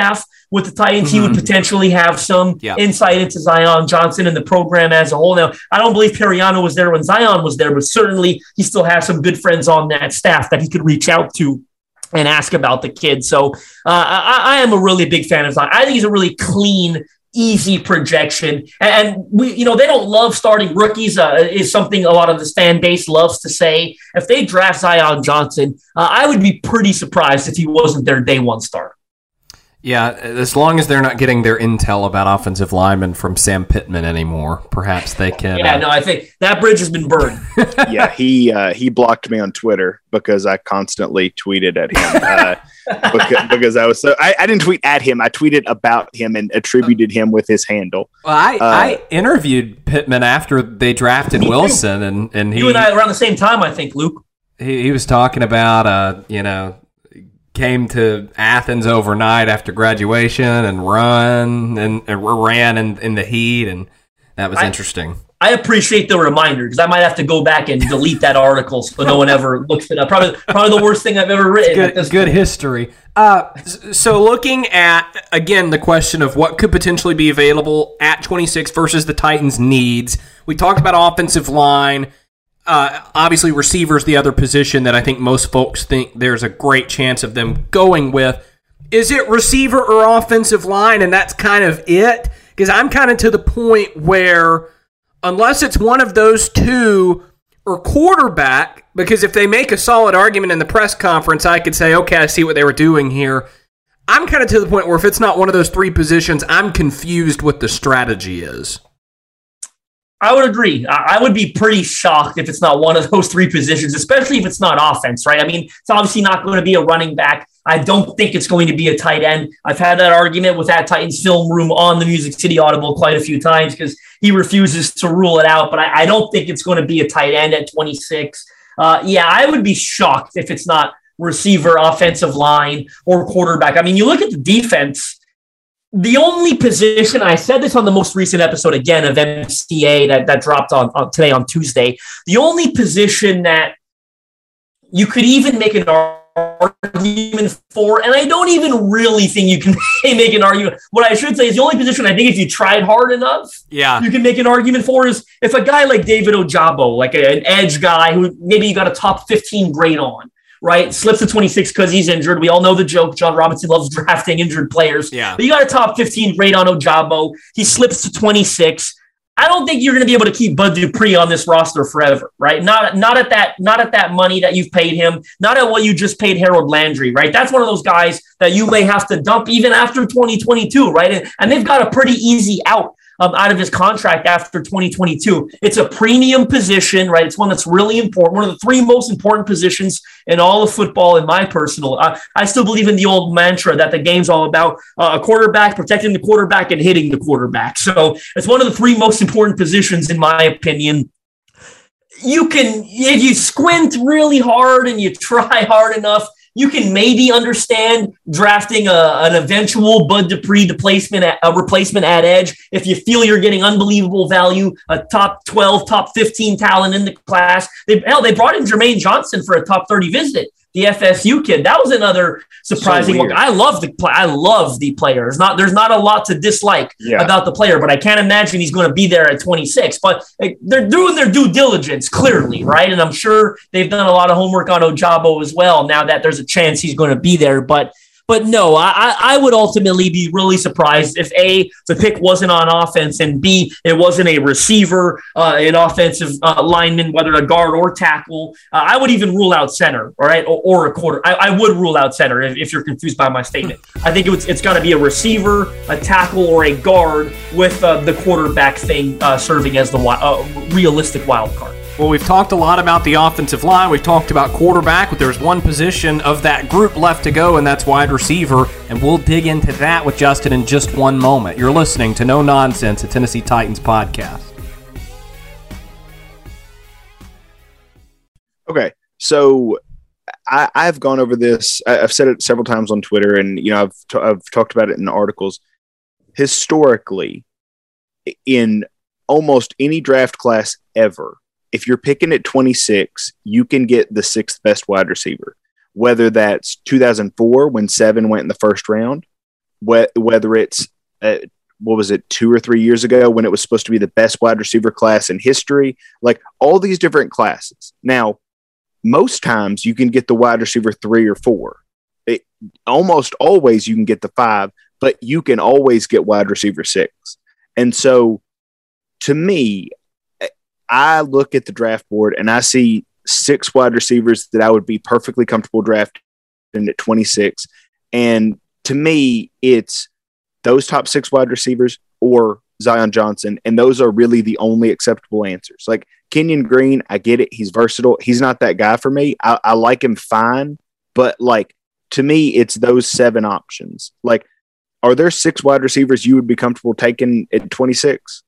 with the Titans, mm-hmm. he would potentially have some yeah. insight into Zion Johnson and the program as a whole. Now, I don't believe Periano was there when Zion was there, but certainly he still has some good friends on that staff that he could reach out to and ask about the kid. So uh, I, I am a really big fan of Zion. I think he's a really clean, easy projection. And we, you know, they don't love starting rookies, uh, is something a lot of the fan base loves to say. If they draft Zion Johnson, uh, I would be pretty surprised if he wasn't their day one starter. Yeah, as long as they're not getting their intel about offensive linemen from Sam Pittman anymore, perhaps they can. Yeah, uh, no, I think that bridge has been burned. yeah, he uh, he blocked me on Twitter because I constantly tweeted at him. Uh, because, because I was so I, I didn't tweet at him. I tweeted about him and attributed him with his handle. Well, I, uh, I interviewed Pittman after they drafted Wilson, and, and he you and I around the same time, I think, Luke. He, he was talking about uh, you know. came to Athens overnight after graduation and run and, and ran in, in the heat, and that was I, interesting. I appreciate the reminder because I might have to go back and delete that article so no one ever looks it up. Probably, probably the worst thing I've ever written. Good, good point. history. Uh, so looking at, again, the question of what could potentially be available at twenty-six versus the Titans' needs, we talked about offensive line. Uh, obviously, receiver's the other position that I think most folks think there's a great chance of them going with. Is it receiver or offensive line, and that's kind of it? Because I'm kind of to the point where unless it's one of those two or quarterback, because if they make a solid argument in the press conference, I could say, okay, I see what they were doing here. I'm kind of to the point where if it's not one of those three positions, I'm confused what the strategy is. I would agree. I would be pretty shocked if it's not one of those three positions, especially if it's not offense, right? I mean, it's obviously not going to be a running back. I don't think it's going to be a tight end. I've had that argument with that Titans film room on the Music City Audible quite a few times because he refuses to rule it out, but I, I don't think it's going to be a tight end at twenty-six. Uh, yeah, I would be shocked if it's not receiver, offensive line, or quarterback. I mean, you look at the defense. The only position, I said this on the most recent episode again of M C A that, that dropped on, on today on Tuesday, the only position that you could even make an argument for, and I don't even really think you can make an argument. What I should say is the only position I think if you tried hard enough, yeah, you can make an argument for is if a guy like David Ojabo, like a, an edge guy who maybe you got a top fifteen grade on, right? Slips to twenty-six because he's injured. We all know the joke. John Robinson loves drafting injured players. Yeah. But you got a top fifteen grade on Ojabo. He slips to twenty-six. I don't think you're going to be able to keep Bud Dupree on this roster forever, right? Not, not at that, not at that money that you've paid him, not at what you just paid Harold Landry, right? That's one of those guys that you may have to dump even after twenty twenty-two, right? And, and they've got a pretty easy out. Um, out of his contract after twenty twenty-two. It's a premium position, right? It's one that's really important, one of the three most important positions in all of football, in my personal. Uh, I still believe in the old mantra that the game's all about uh, a quarterback, protecting the quarterback, and hitting the quarterback. So it's one of the three most important positions, in my opinion. You can, if you squint really hard and you try hard enough, you can maybe understand drafting a, an eventual Bud Dupree replacement at, a replacement at edge if you feel you're getting unbelievable value, a top twelve, top fifteen talent in the class. They, hell, they brought in Jermaine Johnson for a top thirty visit, the F S U kid. That was another surprising so one. I love the I love the player. There's not there's not a lot to dislike yeah. about the player, but I can't imagine he's going to be there at twenty-six. But like, they're doing their due diligence clearly, right? And I'm sure they've done a lot of homework on Ojabo as well. Now that there's a chance he's going to be there, but. But no, I, I would ultimately be really surprised if A, the pick wasn't on offense, and B, it wasn't a receiver, uh, an offensive uh, lineman, whether a guard or tackle. Uh, I would even rule out center, all right, or, or a quarter. I, I would rule out center if, if you're confused by my statement. I think it's, it's got to be a receiver, a tackle, or a guard with uh, the quarterback thing uh, serving as the uh, realistic wild card. Well, we've talked a lot about the offensive line. We've talked about quarterback, but there's one position of that group left to go, and that's wide receiver, and we'll dig into that with Justin in just one moment. You're listening to No Nonsense, a Tennessee Titans podcast. Okay, so I, I've gone over this. I've said it several times on Twitter, and you know I've t- I've talked about it in articles. Historically, in almost any draft class ever, if you're picking at twenty-six, you can get the sixth best wide receiver, whether that's two thousand four when seven went in the first round, wh- whether it's uh, what was it, two or three years ago when it was supposed to be the best wide receiver class in history, like all these different classes. Now, most times you can get the wide receiver three or four. It, almost always you can get the five, but you can always get wide receiver six. And so to me, I look at the draft board and I see six wide receivers that I would be perfectly comfortable drafting at twenty-six. And to me, it's those top six wide receivers or Zion Johnson. And those are really the only acceptable answers. Like Kenyon Green, I get it. He's versatile. He's not that guy for me. I, I like him fine, but like to me, it's those seven options. Like, are there six wide receivers you would be comfortable taking at twenty-six?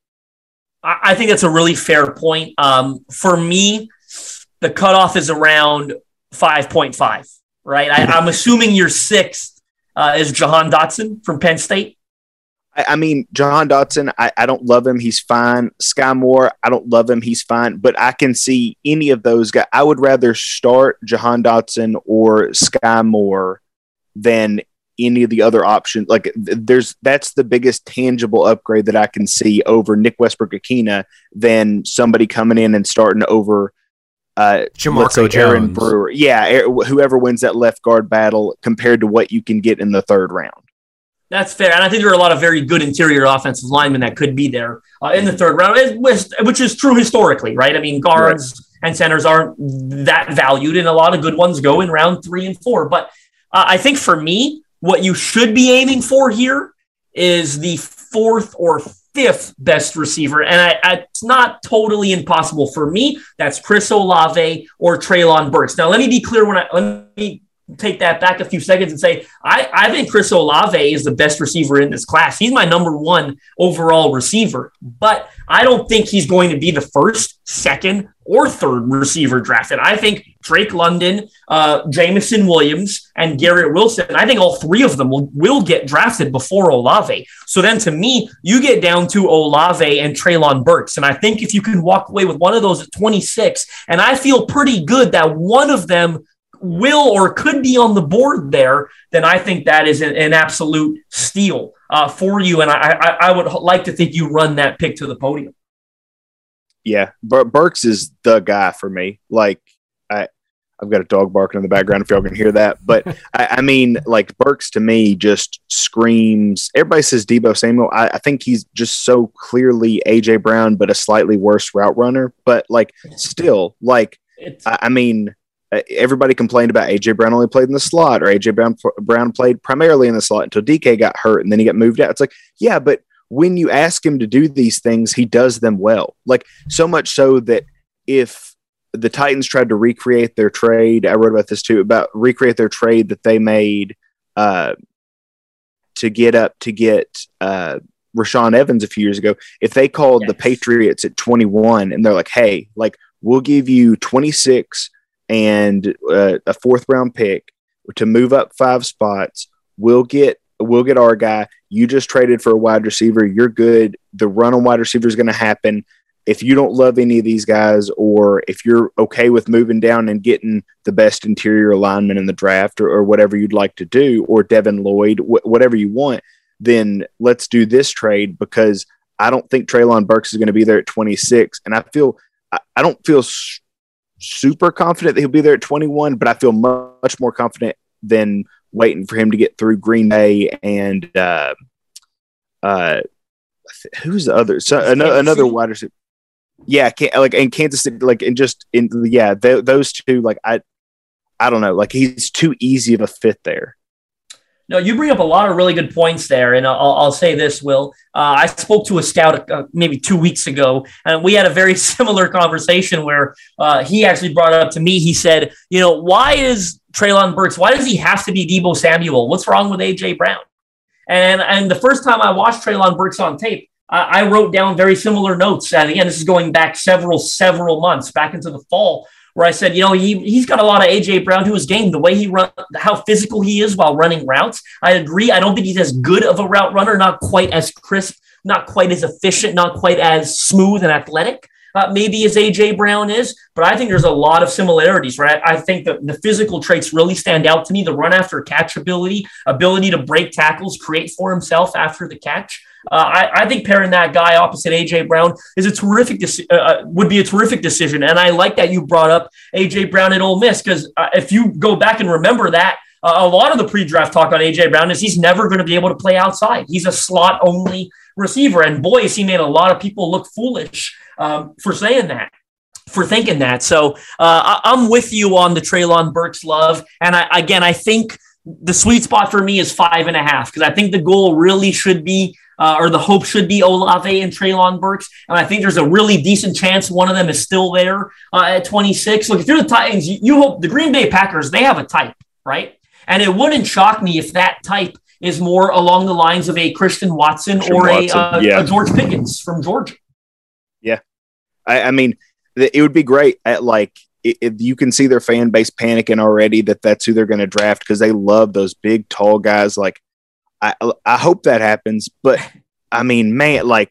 I think that's a really fair point. Um, for me, the cutoff is around five point five, right? I, I'm assuming your sixth uh, is Jahan Dotson from Penn State. I, I mean, Jahan Dotson, I, I don't love him. He's fine. Sky Moore, I don't love him. He's fine. But I can see any of those guys. I would rather start Jahan Dotson or Sky Moore than any of the other options. Like there's, that's the biggest tangible upgrade that I can see over Nick Westbrook-Akina than somebody coming in and starting over uh, Jamarco Aaron Jones. Brewer. Yeah. Whoever wins that left guard battle compared to what you can get in the third round. That's fair. And I think there are a lot of very good interior offensive linemen that could be there uh, in the third round, which is true historically, right? I mean, guards right. and centers aren't that valued, and a lot of good ones go in round three and four. But uh, I think for me, what you should be aiming for here is the fourth or fifth best receiver. And I, I, it's not totally impossible for me. That's Chris Olave or Treylon Burks. Now, let me be clear when I let me take that back a few seconds and say, I, I think Chris Olave is the best receiver in this class. He's my number one overall receiver, but I don't think he's going to be the first, second, or third receiver drafted. I think Drake London, uh, Jameson Williams, and Garrett Wilson, I think all three of them will, will get drafted before Olave. So then to me, you get down to Olave and Treylon Burks. And I think if you can walk away with one of those at twenty-six, and I feel pretty good that one of them will or could be on the board there, then I think that is an, an absolute steal uh, for you. And I, I, I would like to think you run that pick to the podium. Yeah, Bur- Burks is the guy for me. Like, I, I've got a dog barking in the background if y'all can hear that. But, I, I mean, like, Burks to me just screams – everybody says Deebo Samuel. I, I think he's just so clearly A J. Brown, but a slightly worse route runner. But, like, still, like, I, I mean – everybody complained about A J. Brown only played in the slot, or A J. Brown, Brown played primarily in the slot until D K got hurt and then he got moved out. It's like, yeah, but when you ask him to do these things, he does them well. Like, so much so that if the Titans tried to recreate their trade, I wrote about this too, about recreate their trade that they made uh, to get up to get uh, Rashaan Evans a few years ago. If they called yes. the Patriots at twenty-one and they're like, hey, like, we'll give you twenty-six and uh, a fourth round pick to move up five spots. We'll get we'll get our guy. You just traded for a wide receiver. You're good. The run on wide receiver is going to happen. If you don't love any of these guys, or if you're okay with moving down and getting the best interior lineman in the draft, or, or whatever you'd like to do, or Devin Lloyd, wh- whatever you want, then let's do this trade, because I don't think Treylon Burks is going to be there at twenty-six. And I feel I, I don't feel sh- super confident that he'll be there at twenty-one, but I feel much more confident than waiting for him to get through Green Bay and uh, uh, who's the other? So another, another wide receiver. Yeah, like in Kansas City, like and just in yeah, th- those two. Like I, I don't know. Like he's too easy of a fit there. No, you bring up a lot of really good points there, and I'll, I'll say this, Will. Uh, I spoke to a scout uh, maybe two weeks ago, and we had a very similar conversation where uh, he actually brought it up to me. He said, you know, why is Treylon Burks, why does he have to be Deebo Samuel? What's wrong with A J. Brown? And and the first time I watched Treylon Burks on tape, I, I wrote down very similar notes. And again, this is going back several, several months, back into the fall, where I said, you know, he, he's got a lot of A J. Brown to his game, the way he run, how physical he is while running routes. I agree. I don't think he's as good of a route runner, not quite as crisp, not quite as efficient, not quite as smooth and athletic. uh, maybe as A J Brown is, but I think there's a lot of similarities, right? I think that the physical traits really stand out to me. The run after catch ability, ability to break tackles, create for himself after the catch. Uh, I, I think pairing that guy opposite A J Brown is a terrific deci- uh, would be a terrific decision. And I like that you brought up A J Brown at Ole Miss, because uh, if you go back and remember that, uh, a lot of the pre-draft talk on A J Brown is he's never going to be able to play outside. He's a slot-only receiver. And boy, has he made a lot of people look foolish um, for saying that, for thinking that. So uh, I- I'm with you on the Treylon Burks love. And I, again, I think the sweet spot for me is five and a half, because I think the goal really should be Uh, or the hope should be Olave and Treylon Burks. And I think there's a really decent chance one of them is still there uh, at twenty-six. Look, if you're the Titans, you, you hope the Green Bay Packers, they have a type, right? And it wouldn't shock me if that type is more along the lines of a Christian Watson Christian or Watson, a, uh, yeah. a George Pickens from Georgia. Yeah. I, I mean, th- it would be great at like, if you can see their fan base panicking already that that's who they're going to draft, because they love those big, tall guys. Like, I I hope that happens, but I mean, man, like,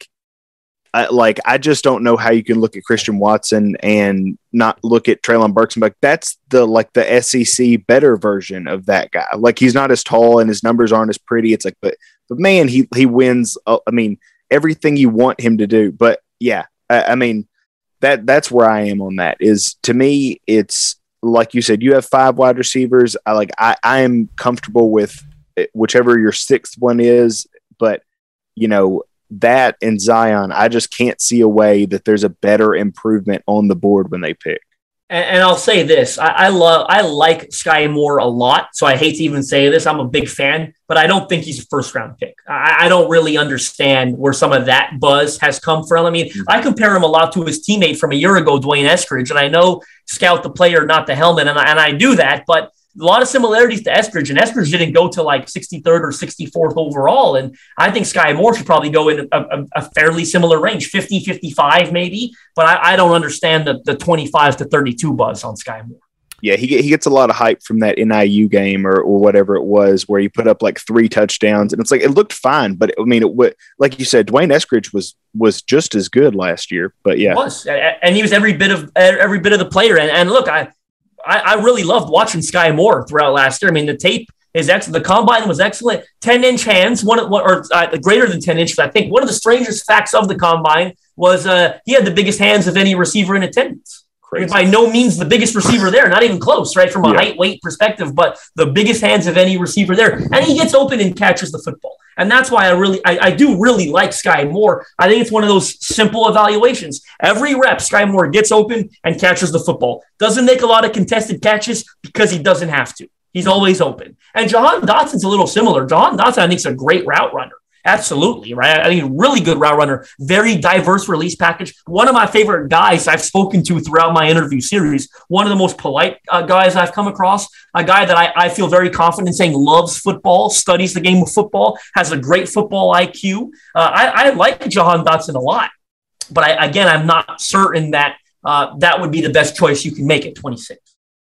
I, like I just don't know how you can look at Christian Watson and not look at Treylon Burks and be like, that's the like the S E C better version of that guy. Like, he's not as tall and his numbers aren't as pretty. It's like, but but man, he he wins. Uh, I mean, everything you want him to do. But yeah, I, I mean that that's where I am on that. Is to me, it's like you said, you have five wide receivers. I like I I am comfortable with whichever your sixth one is, but you know, that and Zion, I just can't see a way that there's a better improvement on the board when they pick. And, and I'll say this, I, I love, I like Sky Moore a lot. So I hate to even say this. I'm a big fan, but I don't think he's a first round pick. I, I don't really understand where some of that buzz has come from. I mean, I compare him a lot to his teammate from a year ago, Dwayne Eskridge, and I know scout the player, not the helmet. And I, and I do that, but a lot of similarities to Eskridge, and Eskridge didn't go to like sixty-third or sixty-fourth overall. And I think Sky Moore should probably go in a, a, a fairly similar range, fifty, fifty-five maybe. But I, I don't understand the, the twenty-five to thirty-two buzz on Sky Moore. Yeah, he he gets a lot of hype from that N I U game or, or whatever it was, where he put up like three touchdowns, and it's like it looked fine, but I mean, it w- like you said, Dwayne Eskridge was was just as good last year. But yeah, he was, and he was every bit of every bit of the player. And, and look, I. I, I really loved watching Sky Moore throughout last year. I mean, the tape is excellent. The combine was excellent. ten-inch hands, one, one or uh, greater than ten inches. I think one of the strangest facts of the combine was uh, he had the biggest hands of any receiver in attendance. I mean, by no means the biggest receiver there, not even close, right, from a yeah. height, weight perspective, but the biggest hands of any receiver there. And he gets open and catches the football. And that's why I really, I, I do really like Sky Moore. I think it's one of those simple evaluations. Every rep, Sky Moore gets open and catches the football. Doesn't make a lot of contested catches because he doesn't have to. He's always open. And Jahan Dotson's a little similar. Jahan Dotson, I think, is a great route runner. Absolutely, right? I think really good route runner, very diverse release package. One of my favorite guys I've spoken to throughout my interview series, one of the most polite uh, guys I've come across, a guy that I, I feel very confident in saying loves football, studies the game of football, has a great football I Q. Uh, I, I like Jahan Dotson a lot, but I, again, I'm not certain that uh, that would be the best choice you can make at twenty-six.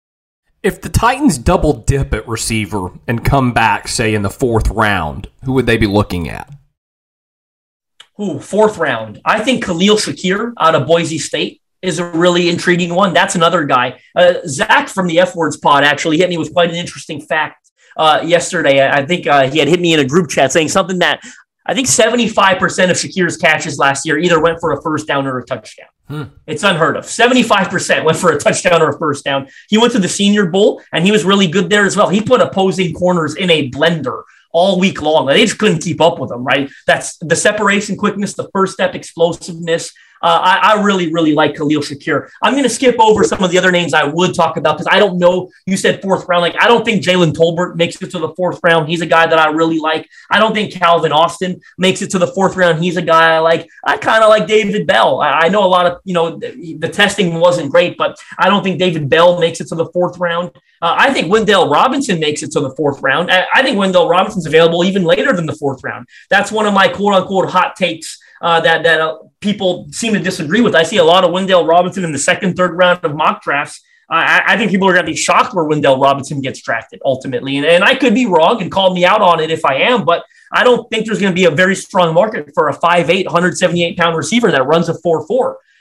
If the Titans double dip at receiver and come back, say, in the fourth round, who would they be looking at? Ooh, fourth round. I think Khalil Shakir out of Boise State is a really intriguing one. That's another guy. Uh, Zach from the F Words pod actually hit me with quite an interesting fact uh, yesterday. I, I think uh, he had hit me in a group chat saying something that I think seventy-five percent of Shakir's catches last year either went for a first down or a touchdown. Hmm. It's unheard of. seventy-five percent went for a touchdown or a first down. He went to the Senior Bowl, and he was really good there as well. He put opposing corners in a blender all week long. They just couldn't keep up with him, right? That's the separation quickness, the first step explosiveness. Uh, I, I really, really like Khalil Shakir. I'm going to skip over some of the other names I would talk about because I don't know. You said fourth round. Like, I don't think Jalen Tolbert makes it to the fourth round. He's a guy that I really like. I don't think Calvin Austin makes it to the fourth round. He's a guy I like. I kind of like David Bell. I, I know a lot of, you know, the, the testing wasn't great, but I don't think David Bell makes it to the fourth round. Uh, I think Wendell Robinson makes it to the fourth round. I, I think Wendell Robinson's available even later than the fourth round. That's one of my quote unquote hot takes Uh, that that uh, people seem to disagree with. I see a lot of Wendell Robinson in the second, third round of mock drafts. Uh, I, I think people are going to be shocked where Wendell Robinson gets drafted ultimately. And, and I could be wrong and call me out on it if I am, but I don't think there's going to be a very strong market for a five eight, one hundred seventy-eight pound receiver that runs a four four.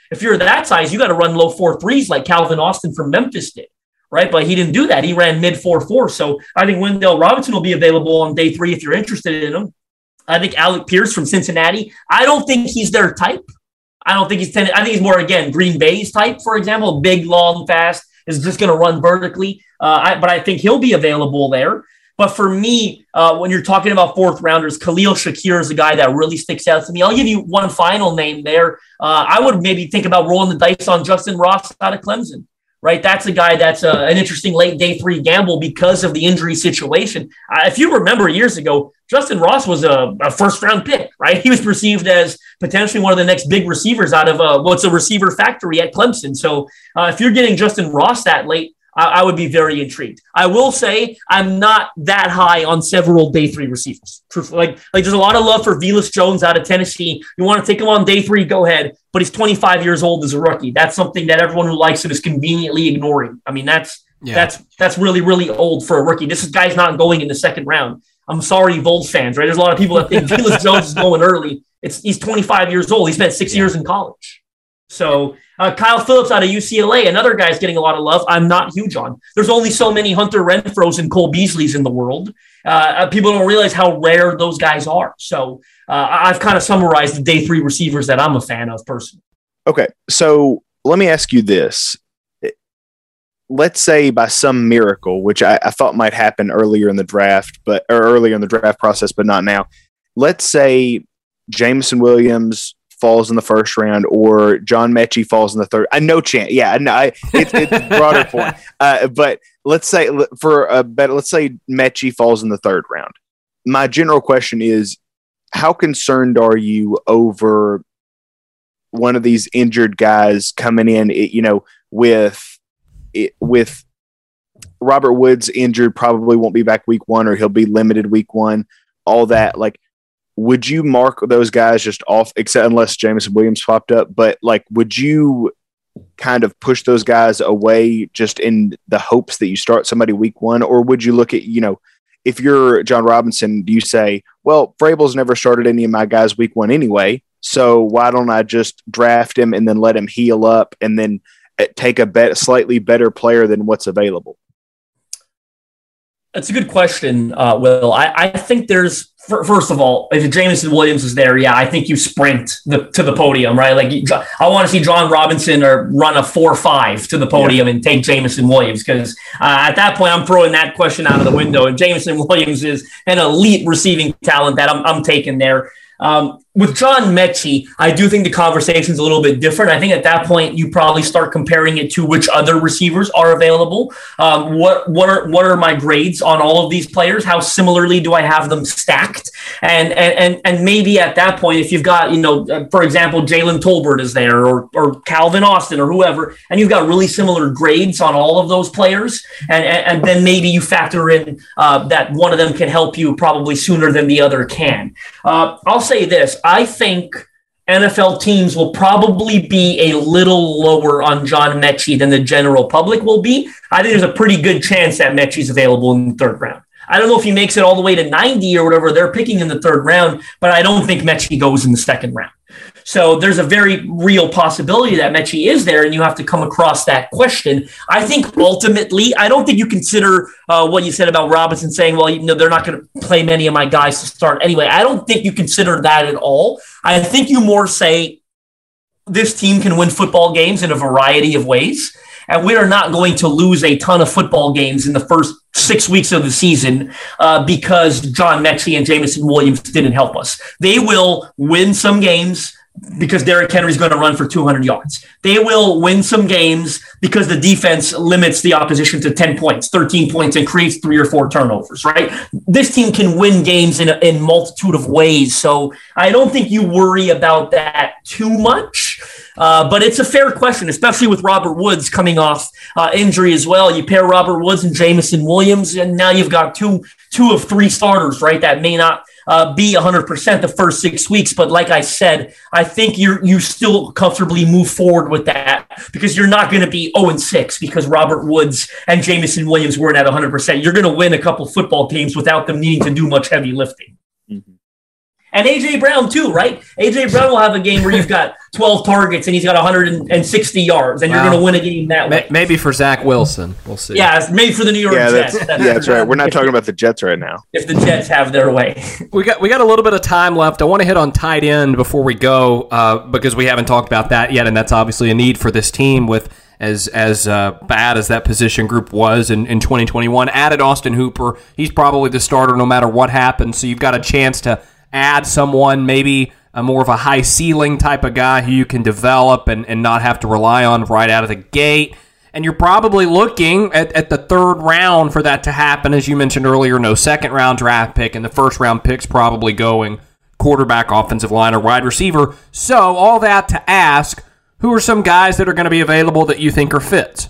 If you're that size, you got to run low four threes like Calvin Austin from Memphis did, right? But he didn't do that. He ran mid four four. So I think Wendell Robinson will be available on day three if you're interested in him. I think Alec Pierce from Cincinnati. I don't think he's their type. I don't think he's ten. I think he's more, again, Green Bay's type, for example, big, long, fast, is just going to run vertically. Uh, I, but I think he'll be available there. But for me, uh, when you're talking about fourth rounders, Khalil Shakir is a guy that really sticks out to me. I'll give you one final name there. Uh, I would maybe think about rolling the dice on Justin Ross out of Clemson, right? That's a guy that's a, an interesting late day three gamble because of the injury situation. Uh, if you remember years ago, Justin Ross was a, a first round pick, right? He was perceived as potentially one of the next big receivers out of uh, what's a receiver factory at Clemson. So uh, if you're getting Justin Ross that late, I would be very intrigued. I will say I'm not that high on several day three receivers. Truthfully, like, like there's a lot of love for Velus Jones out of Tennessee. You want to take him on day three, go ahead. But he's twenty-five years old as a rookie. That's something that everyone who likes him is conveniently ignoring. I mean, that's yeah. that's that's really, really old for a rookie. This guy's not going in the second round. I'm sorry, Vols fans, right? There's a lot of people that think Velus Jones is going early. It's He's twenty-five years old. He spent six yeah. years in college. So uh, Kyle Phillips out of U C L A, another guy's getting a lot of love. I'm not huge on. There's only so many Hunter Renfrows and Cole Beasleys in the world. Uh, people don't realize how rare those guys are. So uh, I've kind of summarized the day three receivers that I'm a fan of personally. Okay, so let me ask you this. Let's say by some miracle, which I, I thought might happen earlier in the draft, but or earlier in the draft process, but not now. Let's say Jameson Williams falls in the first round, or John Mechie falls in the third. I no chance. Yeah, I know. I, it's it's broader point. Uh, but let's say for a better, let's say Mechie falls in the third round. My general question is, how concerned are you over one of these injured guys coming in? You know, with with Robert Woods injured, probably won't be back week one, or he'll be limited week one. All that, like. Would you mark those guys just off, except unless Jameson Williams popped up? But like, would you kind of push those guys away just in the hopes that you start somebody week one? Or would you look at, you know, if you're John Robinson, do you say, well, Vrabel's never started any of my guys week one anyway, so why don't I just draft him and then let him heal up and then take a bet, slightly better player than what's available? That's a good question, uh, Will. I, I think there's, first of all, if Jameson Williams is there, yeah, I think you sprint the, to the podium, right? Like, I want to see John Robinson or run a four five to the podium yeah. and take Jameson Williams, because uh, at that point, I'm throwing that question out of the window. And Jameson Williams is an elite receiving talent that I'm, I'm taking there. Um, with John Mechie, I do think the conversation is a little bit different. I think at that point, you probably start comparing it to which other receivers are available. Um, what what are what are my grades on all of these players? How similarly do I have them stacked? And and and, and maybe at that point, if you've got, you know, uh, for example, Jalen Tolbert is there, or or Calvin Austin, or whoever, and you've got really similar grades on all of those players, and and, and then maybe you factor in uh, that one of them can help you probably sooner than the other can. Uh, I'll say this. I think N F L teams will probably be a little lower on John Mechie than the general public will be. I think there's a pretty good chance that Mechie's available in the third round. I don't know if he makes it all the way to ninety or whatever they're picking in the third round, but I don't think Mechie goes in the second round. So there's a very real possibility that Mechie is there, and you have to come across that question. I think ultimately, I don't think you consider uh, what you said about Robinson saying, well, you know, they're not going to play many of my guys to start anyway. I don't think you consider that at all. I think you more say this team can win football games in a variety of ways, and we are not going to lose a ton of football games in the first six weeks of the season uh, because John Mechie and Jameson Williams didn't help us. They will win some games because Derrick Henry is going to run for two hundred yards. They will win some games because the defense limits the opposition to ten points, thirteen points, and creates three or four turnovers, right? This team can win games in a in multitude of ways. So I don't think you worry about that too much. Uh, but it's a fair question, especially with Robert Woods coming off uh, injury as well. You pair Robert Woods and Jameson Williams, and now you've got two two of three starters, right? That may not uh, be one hundred percent the first six weeks. But like I said, I think you're you still comfortably move forward with that because you're not going to be oh and six because Robert Woods and Jameson Williams weren't at one hundred percent. You're going to win a couple football games without them needing to do much heavy lifting. Mm-hmm. And A J Brown too, right? A J Brown will have a game where you've got twelve targets and he's got one hundred sixty yards, and wow. you're going to win a game that way. Maybe for Zach Wilson. We'll see. Yeah, maybe for the New York yeah, Jets. That's, that's, yeah, that's right. We're not talking about the Jets right now. If the Jets have their way. We got we got a little bit of time left. I want to hit on tight end before we go uh, because we haven't talked about that yet, and that's obviously a need for this team with as as uh, bad as that position group was in, in twenty twenty-one. Added Austin Hooper. He's probably the starter no matter what happens, so you've got a chance to add someone, maybe a more of a high ceiling type of guy who you can develop and, and not have to rely on right out of the gate. And you're probably looking at, at the third round for that to happen. As you mentioned earlier, no second round draft pick, and the first round pick's probably going quarterback, offensive line, or wide receiver. So all that to ask, who are some guys that are going to be available that you think are fits?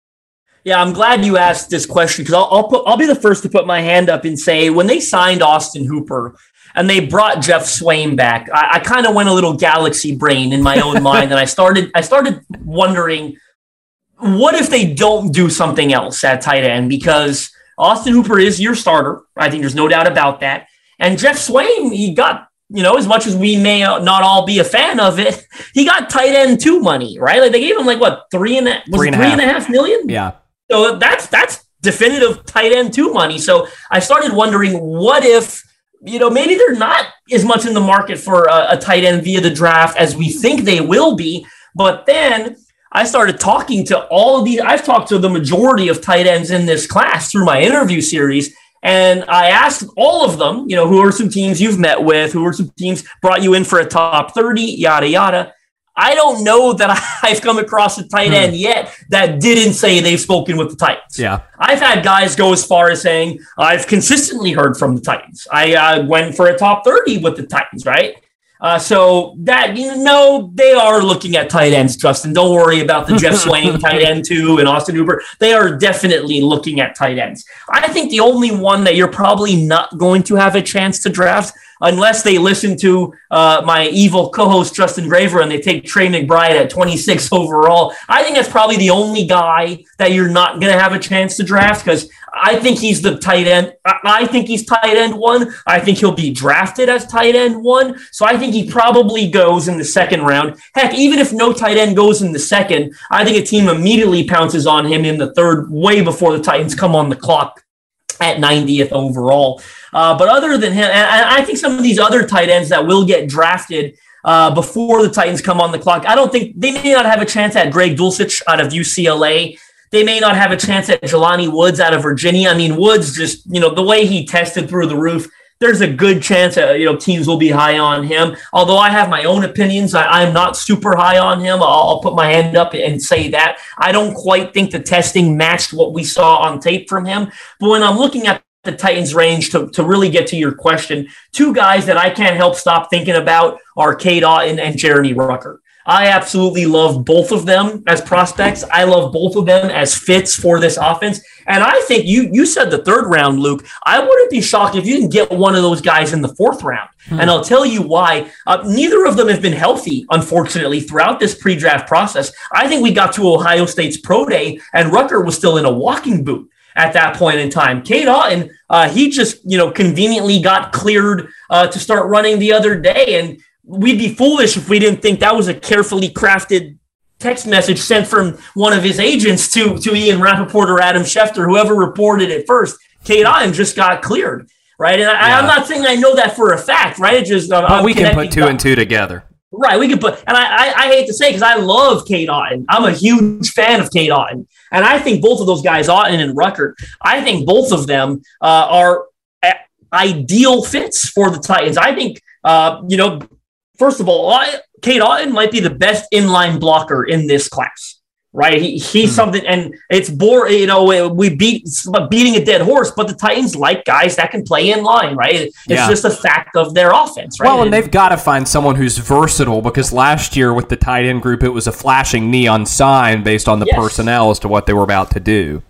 Yeah, I'm glad you asked this question because I'll I'll, put, I'll be the first to put my hand up and say when they signed Austin Hooper and they brought Jeff Swaim back, I, I kind of went a little galaxy brain in my own mind, and I started I started wondering, what if they don't do something else at tight end? Because Austin Hooper is your starter. I think there's no doubt about that. And Jeff Swaim, he got, you know, as much as we may not all be a fan of it, he got tight end two money, right? Like they gave him like what three and a, was three, and, three and a half million? Yeah. So that's that's definitive tight end two money. So I started wondering, what if, you know, maybe they're not as much in the market for a, a tight end via the draft as we think they will be. But then I started talking to all of these. I've talked to the majority of tight ends in this class through my interview series. And I asked all of them, you know, who are some teams you've met with, who are some teams brought you in for a top thirty, yada, yada. I don't know that I've come across a tight end hmm. yet that didn't say they've spoken with the Titans. Yeah, I've had guys go as far as saying, I've consistently heard from the Titans. I uh, went for a top thirty with the Titans, right? Uh, so that, you know, they are looking at tight ends, Justin. Don't worry about the Jeff Swaim tight end too and Austin Hooper. They are definitely looking at tight ends. I think the only one that you're probably not going to have a chance to draft, unless they listen to uh, my evil co-host Justin Graver and they take Trey McBride at twenty-six overall, I think that's probably the only guy that you're not going to have a chance to draft because I think he's the tight end. I think he's tight end one. I think he'll be drafted as tight end one. So I think he probably goes in the second round. Heck, even if no tight end goes in the second, I think a team immediately pounces on him in the third, way before the Titans come on the clock at ninetieth overall. Uh, but other than him, and I think some of these other tight ends that will get drafted uh, before the Titans come on the clock, I don't think they may not have a chance at Greg Dulcich out of U C L A. They may not have a chance at Jelani Woods out of Virginia. I mean, Woods just, you know, the way he tested through the roof, there's a good chance that, you know, teams will be high on him. Although I have my own opinions, I, I'm not super high on him. I'll, I'll put my hand up and say that. I don't quite think the testing matched what we saw on tape from him. But when I'm looking at the Titans range, to, to really get to your question, two guys that I can't help stop thinking about are Cade Otton and Jeremy Ruckert. I absolutely love both of them as prospects. I love both of them as fits for this offense. And I think you you said the third round, Luke. I wouldn't be shocked if you didn't get one of those guys in the fourth round. Hmm. And I'll tell you why. Uh, neither of them have been healthy, unfortunately, throughout this pre-draft process. I think we got to Ohio State's pro day, and Ruckert was still in a walking boot at that point in time. Cade Otton, uh, he just, you know, conveniently got cleared uh, to start running the other day. And we'd be foolish if we didn't think that was a carefully crafted text message sent from one of his agents to, to Ian Rappaport or Adam Schefter, whoever reported it first. Cade Otton just got cleared, right? And I, yeah. I'm not saying I know that for a fact, right? It just uh, but we can put two and two together. Right, we can put, and I, I, I hate to say because I love Cade Otton. I'm a huge fan of Cade Otton. And I think both of those guys, Otton and Ruckert, I think both of them uh, are a- ideal fits for the Titans. I think, uh, you know, first of all, Cade Otton might be the best inline blocker in this class, right? He, he's hmm. something, and it's bore, you know, we beat beating a dead horse, but the Titans like guys that can play in line, right? It's yeah. just a fact of their offense, right? Well, and they've got to find someone who's versatile because last year with the tight end group, it was a flashing neon sign based on the yes. personnel as to what they were about to do.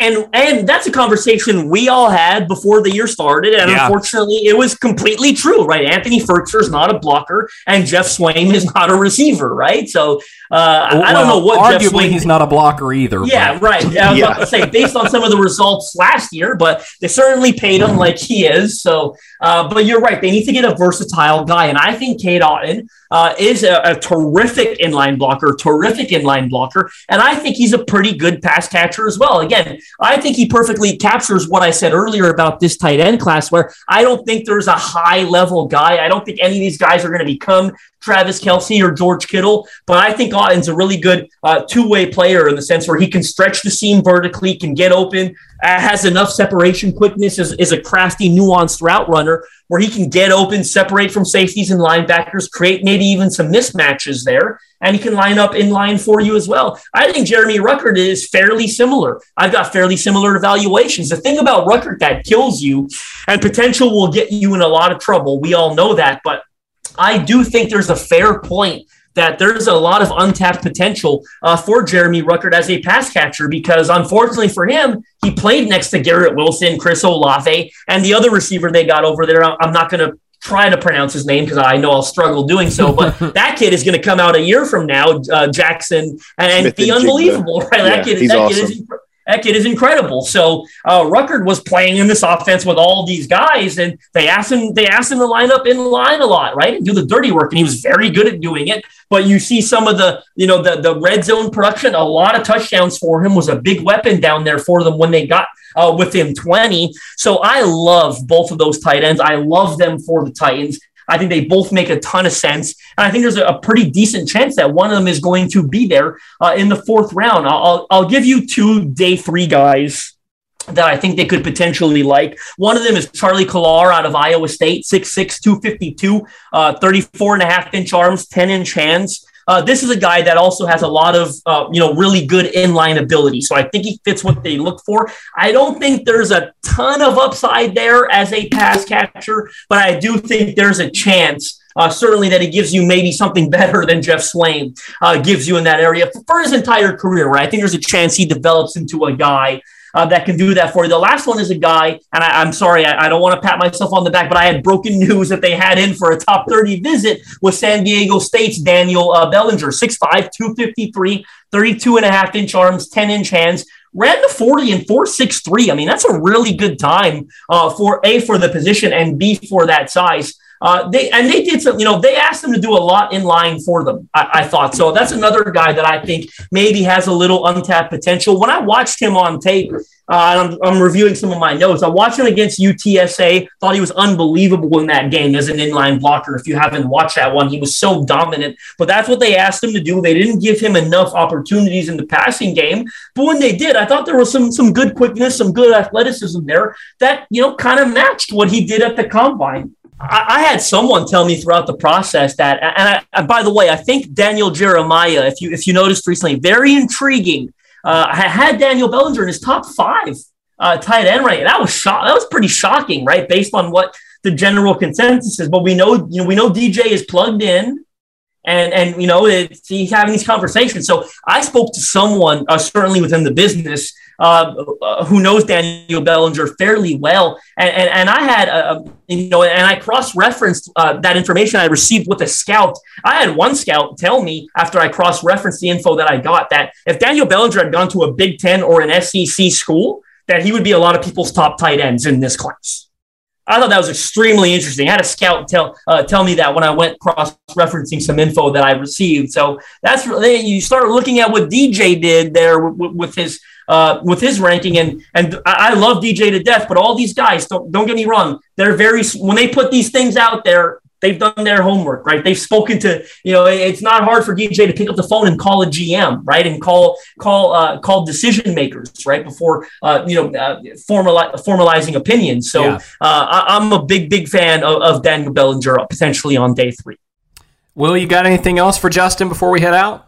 And and that's a conversation we all had before the year started, and yeah. unfortunately, it was completely true, right? Anthony Firkser is not a blocker, and Jeff Swaim is not a receiver, right? So uh, well, I don't know what arguably Jeff Swaim, he's not a blocker either. Yeah, but. right. I was yeah. about to say based on some of the results last year, but they certainly paid him like he is. So, uh, but you're right; they need to get a versatile guy, and I think Cade Otton uh, is a, a terrific inline blocker, terrific inline blocker, and I think he's a pretty good pass catcher as well. Again. I think he perfectly captures what I said earlier about this tight end class, where I don't think there's a high-level guy. I don't think any of these guys are going to become Travis Kelce or George Kittle, but I think Otton's a really good uh, two-way player in the sense where he can stretch the seam vertically, can get open, uh, has enough separation quickness, is, is a crafty, nuanced route runner where he can get open, separate from safeties and linebackers, create maybe even some mismatches there, and he can line up in line for you as well. I think Jeremy Ruckert is fairly similar. I've got fairly similar evaluations. The thing about Ruckert that kills you and potential will get you in a lot of trouble, we all know that, but I do think there's a fair point that there's a lot of untapped potential uh, for Jeremy Ruckert as a pass catcher because, unfortunately for him, he played next to Garrett Wilson, Chris Olave, and the other receiver they got over there. I'm not going to try to pronounce his name because I know I'll struggle doing so, but that kid is going to come out a year from now, uh, Jackson, and, and be unbelievable, right? Yeah, that kid, he's that awesome. kid is That kid is incredible. So uh, Ruckert was playing in this offense with all these guys, and they asked him. They asked him to line up in line a lot, right, and do the dirty work, and he was very good at doing it. But you see some of the, you know, the the red zone production. A lot of touchdowns for him was a big weapon down there for them when they got uh, within twenty. So I love both of those tight ends. I love them for the Titans. I think they both make a ton of sense. And I think there's a, a pretty decent chance that one of them is going to be there uh, in the fourth round. I'll, I'll give you two day three guys that I think they could potentially like. One of them is Charlie Kolar out of Iowa State, six six, two fifty-two, uh, thirty-four and a half inch arms, ten inch hands. Uh, this is a guy that also has a lot of, uh, you know, really good inline ability. So I think he fits what they look for. I don't think there's a ton of upside there as a pass catcher, but I do think there's a chance, uh, certainly that he gives you maybe something better than Jeff Swaim uh, gives you in that area for his entire career, right? I think there's a chance he develops into a guy Uh, that can do that for you. The last one is a guy, and I, I'm sorry, I, I don't want to pat myself on the back, but I had broken news that they had in for a top thirty visit with San Diego State's Daniel uh, Bellinger, six five, two fifty-three, thirty-two and a half inch arms, ten inch hands, ran the forty in four sixty-three. I mean, that's a really good time uh, for A, for the position, and B, for that size. Uh, they and they did some, you know, they asked them to do a lot in line for them, I, I thought. So that's another guy that I think maybe has a little untapped potential. When I watched him on tape, uh, and I'm, I'm reviewing some of my notes, I watched him against U T S A, thought he was unbelievable in that game as an inline blocker. If you haven't watched that one, he was so dominant. But that's what they asked him to do. They didn't give him enough opportunities in the passing game. But when they did, I thought there was some, some good quickness, some good athleticism there that, you know, kind of matched what he did at the combine. I had someone tell me throughout the process that, and, I, and by the way, I think Daniel Jeremiah, if you if you noticed recently, very intriguing. Uh, I had Daniel Bellinger in his top five uh, tight end ranking. That was shock. That was pretty shocking, right? Based on what the general consensus is. But we know, you know, we know D J is plugged in, and and you know it's, he's having these conversations. So I spoke to someone, uh, certainly within the business, Uh, uh, who knows Daniel Bellinger fairly well. And, and, and I had, a, you know, and I cross-referenced uh, that information I received with a scout. I had one scout tell me after I cross-referenced the info that I got that if Daniel Bellinger had gone to a Big Ten or an S E C school, that he would be a lot of people's top tight ends in this class. I thought that was extremely interesting. I had a scout tell uh, tell me that when I went cross-referencing some info that I received. So that's really, you start looking at what D J did there with, with his uh, with his ranking, and and I love D J to death. But all these guys, don't don't get me wrong, they're very, when they put these things out there, they've done their homework, right? They've spoken to, you know, it's not hard for D J to pick up the phone and call a G M, right? And call call uh, call decision makers, right? Before, uh, you know, uh, formali- formalizing opinions. So yeah. uh, I- I'm a big, big fan of, of Daniel Bellinger potentially on day three. Will, you got anything else for Justin before we head out?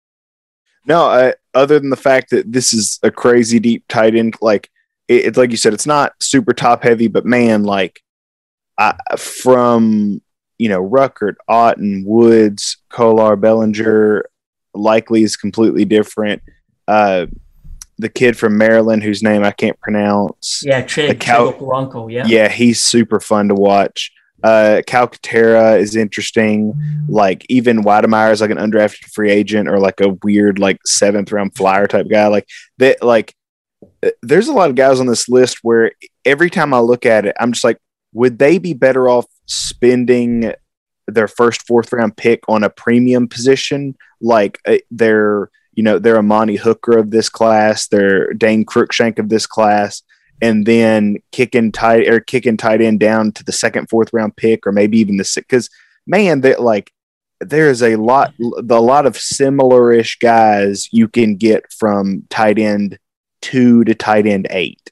No, I, other than the fact that this is a crazy deep tight end, like it, it's like you said, it's not super top heavy, but man, like I, from, you know, Ruckert, Otton, Woods, Kolar, Bellinger, likely is completely different. Uh, the kid from Maryland whose name I can't pronounce. Yeah, Ch- Cal- Okoronkwo, yeah. Yeah, he's super fun to watch. Uh, Calcaterra is interesting. Like even Weidemeyer is like an undrafted free agent or like a weird like seventh round flyer type guy. Like that. Like there's a lot of guys on this list where every time I look at it, I'm just like, would they be better off spending their first fourth round pick on a premium position? Like uh, they're, you know, they're Amani Hooker of this class, they're Dane Cruikshank of this class, and then kicking tight or kicking tight end down to the second, fourth round pick, or maybe even the sixth. Because man, that like there's a lot, a lot of similar-ish guys you can get from tight end two to tight end eight.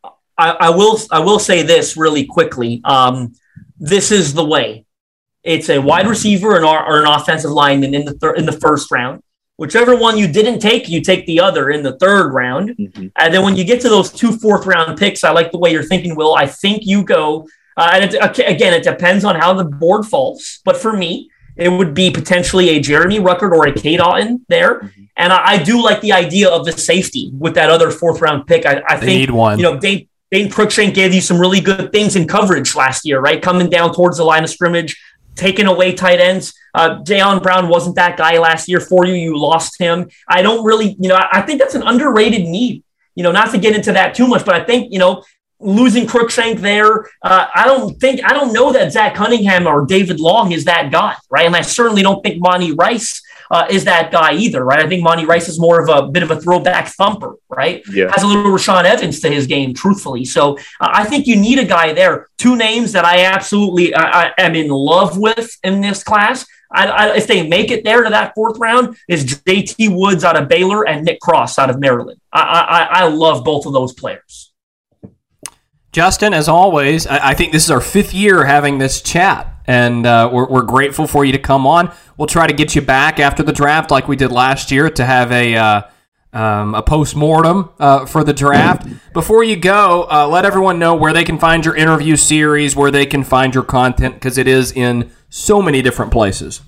I, I will, I will say this really quickly. Um, this is the way. It's a wide receiver and or, or an offensive lineman in the thir- in the first round. Whichever one you didn't take, you take the other in the third round. Mm-hmm. And then when you get to those two fourth round picks, I like the way you're thinking, Will. I think you go, uh, and it, again, it depends on how the board falls. But for me, it would be potentially a Jeremy Ruckert or a Cade Otton there. Mm-hmm. And I, I do like the idea of the safety with that other fourth round pick. I, I they think, need one. you know, Dane, Dane Cruikshank gave you some really good things in coverage last year, right? Coming down towards the line of scrimmage, taking away tight ends. Uh, Jayon Brown wasn't that guy last year for you. You lost him. I don't really, you know, I, I think that's an underrated need, you know, not to get into that too much, but I think, you know, losing Cruikshank there, uh, I don't think, I don't know that Zach Cunningham or David Long is that guy, right? And I certainly don't think Monty Rice uh, is that guy either, right? I think Monty Rice is more of a bit of a throwback thumper, right? Yeah. Has a little Rashaan Evans to his game, truthfully. So uh, I think you need a guy there. Two names that I absolutely uh, I am in love with in this class. I, I, if they make it there to that fourth round, is J T Woods out of Baylor and Nick Cross out of Maryland. I, I, I love both of those players. Justin, as always, I, I think this is our fifth year having this chat, and uh, we're, we're grateful for you to come on. We'll try to get you back after the draft like we did last year to have a uh, um, a post-mortem uh, for the draft. Before you go, uh, let everyone know where they can find your interview series, where they can find your content, because it is in so many different places.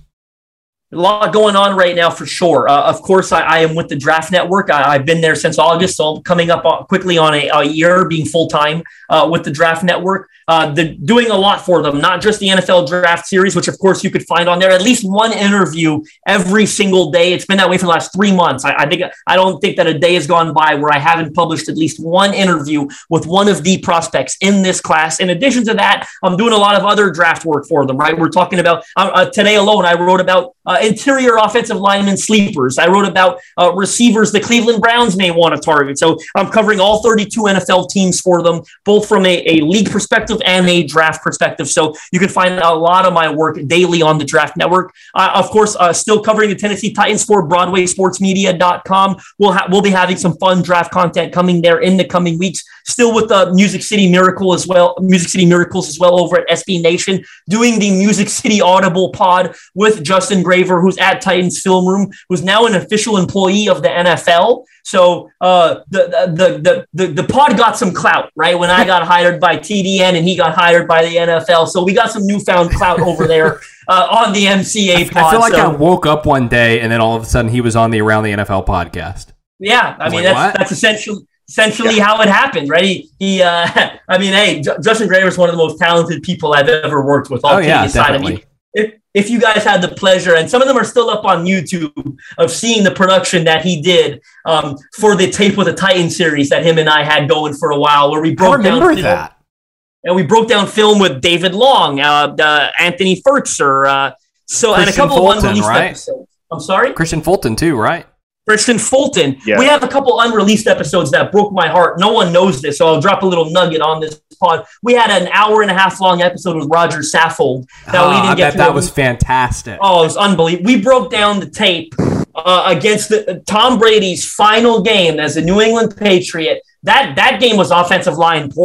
A lot going on right now for sure. Uh, of course, I, I am with the Draft Network. I, I've been there since August, so I'm coming up on, quickly on a, a year being full-time uh, with the Draft Network. Uh, the, doing a lot for them, not just the N F L Draft Series, which of course you could find on there. At least one interview every single day. It's been that way for the last three months. I, I think I don't think that a day has gone by where I haven't published at least one interview with one of the prospects in this class. In addition to that, I'm doing a lot of other draft work for them. Right, we're talking about uh, uh, today alone. I wrote about uh, interior offensive lineman sleepers. I wrote about uh, receivers the Cleveland Browns may want to target. So I'm covering all thirty-two N F L teams for them, both from a, a league perspective and a draft perspective. So you can find a lot of my work daily on the Draft Network. Uh, of course, uh, still covering the Tennessee Titans for Broadway Sports Media dot com. We'll, ha- we'll be having some fun draft content coming there in the coming weeks. Still with the Music City Miracle as well, Music City Miracles as well over at S B Nation, doing the Music City Audible pod with Justin Graver, who's at Titans Film Room, who's now an official employee of the N F L. So uh, the, the, the, the, the pod got some clout, right? When I got hired by T D N and he got hired by the N F L. So we got some newfound clout over there uh, on the M C A pod. I feel like so. I woke up one day and then all of a sudden he was on the Around the N F L podcast. Yeah, I, I mean, like, that's, that's essentially essentially yeah. how it happened, right? He, he uh, I mean, hey, J- Justin Graver is one of the most talented people I've ever worked with. All oh, yeah, aside. definitely. I mean, if, if you guys had the pleasure, and some of them are still up on YouTube, of seeing the production that he did um, for the Tape with the Titan series that him and I had going for a while, where we broke I remember down film, that. and we broke down film with David Long, uh, uh, Anthony Furtzer, uh, so Christian and a couple Fulton, of unreleased right? episodes. I'm sorry, Christian Fulton too, right? Christian Fulton. Yeah. We have a couple unreleased episodes that broke my heart. No one knows this, so I'll drop a little nugget on this pod. We had an hour and a half long episode with Roger Saffold that oh, we didn't I get bet to. that was fantastic. Oh, it was unbelievable. We broke down the tape uh, against the, uh, Tom Brady's final game as a New England Patriot. That that game was offensive line porn.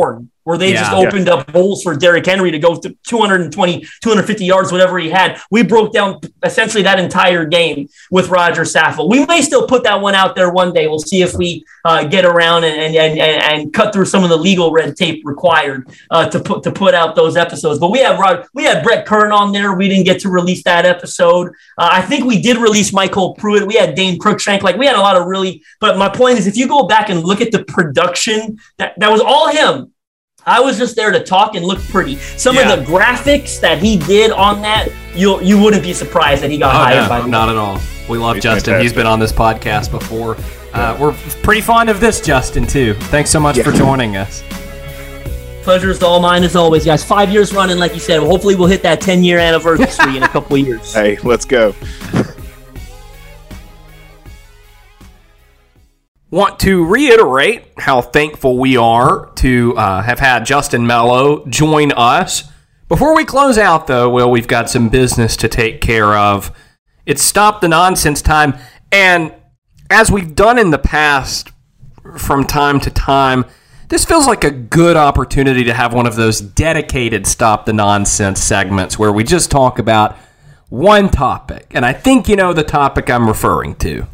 where they Yeah. just opened up holes for Derrick Henry to go to two hundred twenty, two hundred fifty yards, whatever he had. We broke down essentially that entire game with Roger Saffold. We may still put that one out there one day. We'll see if we uh, get around and, and, and, and cut through some of the legal red tape required uh, to put to put out those episodes. But we have Rod, we had Brett Kern on there. We didn't get to release that episode. Uh, I think we did release Michael Pruitt. We had Dane Cruikshank. Like, we had a lot of really, but my point is, if you go back and look at the production, that, that was all him. I was just there to talk and look pretty. Some Yeah. of the graphics that he did on that, you you wouldn't be surprised that he got Oh, hired no, by the not at all. We love He's Justin. fantastic. He's been on this podcast before. Uh, we're pretty fond of this Justin, too. Thanks so much Yeah. for joining us. Pleasure is all mine as always, guys. Five years running, like you said. Hopefully we'll hit that ten-year anniversary in a couple of years. Hey, let's go. Want to reiterate how thankful we are to uh, have had Justin Mello join us. Before we close out, though, Will, we've got some business to take care of. It's Stop the Nonsense time, and as we've done in the past from time to time, this feels like a good opportunity to have one of those dedicated Stop the Nonsense segments where we just talk about one topic, and I think you know the topic I'm referring to.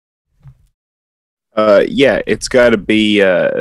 Uh, yeah, it's got to be. Uh,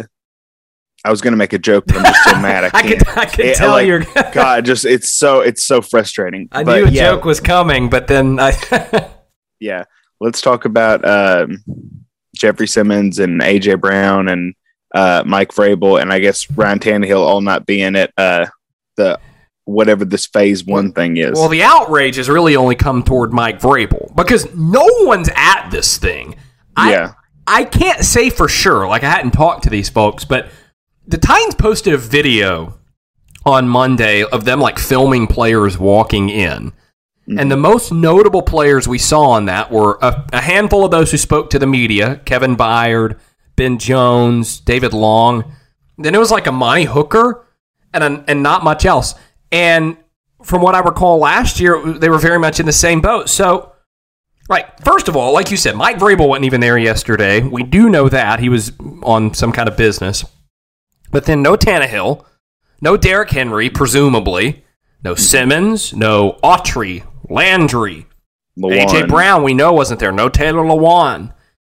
I was gonna make a joke, but I'm just so mad. I I can't. could, I could It- tell like, you're. God, just it's so it's so frustrating. I But knew a yeah, joke was coming, but then I. Yeah, let's talk about um, Jeffrey Simmons and A J Brown and uh, Mike Vrabel, and I guess Ryan Tannehill all not being at uh, the whatever this phase one thing is. Well, the outrage has really only come toward Mike Vrabel because no one's at this thing. I, yeah, I can't say for sure. Like, I hadn't talked to these folks, but the Titans posted a video on Monday of them like filming players walking in. Mm-hmm. And the most notable players we saw on that were a, a handful of those who spoke to the media, Kevin Byard, Ben Jones, David Long. Then it was like Amani Hooker and a, and not much else. And from what I recall last year, they were very much in the same boat. So, right, first of all, like you said, Mike Vrabel wasn't even there yesterday. We do know that. He was on some kind of business. But then no Tannehill, no Derrick Henry, presumably, no Simmons, no Autry, Landry, A J Lewan. Brown, we know wasn't there. No Taylor Lewan.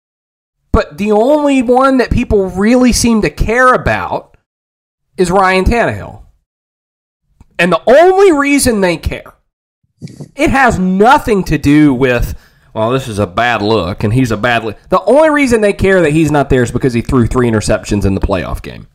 But the only one that people really seem to care about is Ryan Tannehill. And the only reason they care, it has nothing to do with, well, this is a bad look and he's a bad look. The only reason they care that he's not there is because he threw three interceptions in the playoff game.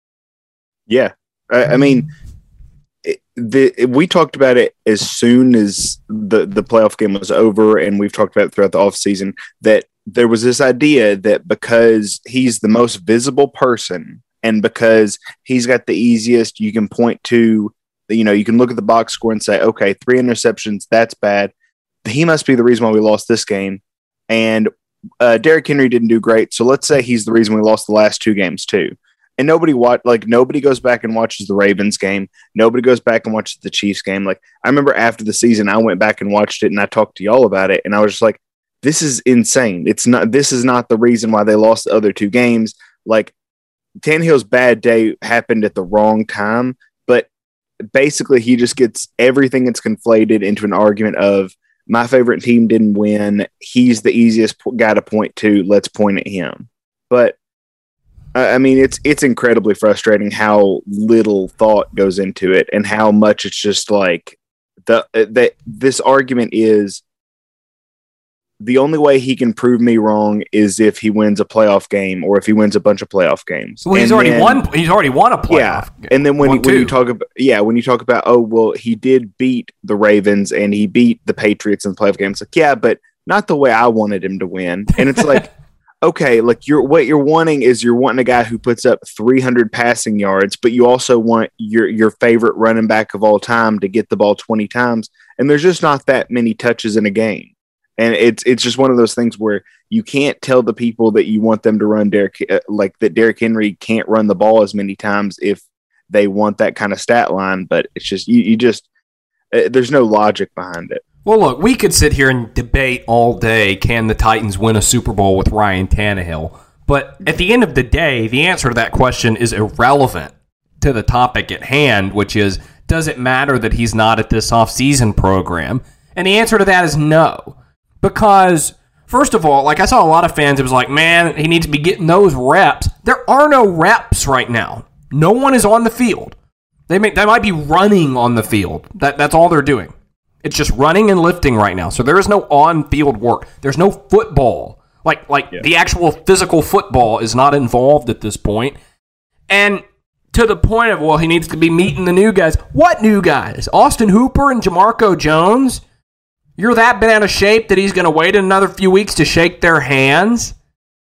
Yeah, I, I mean, it, the we talked about it as soon as the the playoff game was over, and we've talked about it throughout the offseason, that there was this idea that because he's the most visible person and because he's got the easiest, you can point to, you know, you can look at the box score and say, okay, three interceptions, that's bad. He must be the reason why we lost this game. And uh, Derrick Henry didn't do great, so let's say he's the reason we lost the last two games too. And nobody watch like nobody goes back and watches the Ravens game. Nobody goes back and watches the Chiefs game. Like, I remember after the season, I went back and watched it, and I talked to y'all about it, and I was just like, "This is insane. It's not. This is not the reason why they lost the other two games. Like, Tannehill's bad day happened at the wrong time, but basically, he just gets everything that's conflated into an argument of my favorite team didn't win. He's the easiest guy to point to. Let's point at him." But I mean, it's it's incredibly frustrating how little thought goes into it and how much it's just like the that this argument is the only way he can prove me wrong is if he wins a playoff game or if he wins a bunch of playoff games. Well, he's And already then, won. He's already won a playoff. Yeah, game. and then when, Won when you two. talk about yeah, when you talk about oh well, he did beat the Ravens and he beat the Patriots in the playoff games. Like yeah, but not the way I wanted him to win. And it's like. Okay, like you're what you're wanting is you're wanting a guy who puts up three hundred passing yards, but you also want your your favorite running back of all time to get the ball twenty times, and there's just not that many touches in a game, and it's it's just one of those things where you can't tell the people that you want them to run Derrick uh, like that Derrick Henry can't run the ball as many times if they want that kind of stat line, but it's just you you just uh, there's no logic behind it. Well, look, we could sit here and debate all day, can the Titans win a Super Bowl with Ryan Tannehill? But at the end of the day, the answer to that question is irrelevant to the topic at hand, which is, does it matter that he's not at this offseason program? And the answer to that is no. Because, first of all, like I saw a lot of fans, it was like, man, he needs to be getting those reps. There are no reps right now. No one is on the field. They may, they might be running on the field. That That's all they're doing. It's just running and lifting right now. So there is no on-field work. There's no football. Like, like yeah. the actual physical football is not involved at this point. And to the point of, well, he needs to be meeting the new guys. What new guys? Austin Hooper and Jamarco Jones? You're that bad of shape that he's going to wait another few weeks to shake their hands?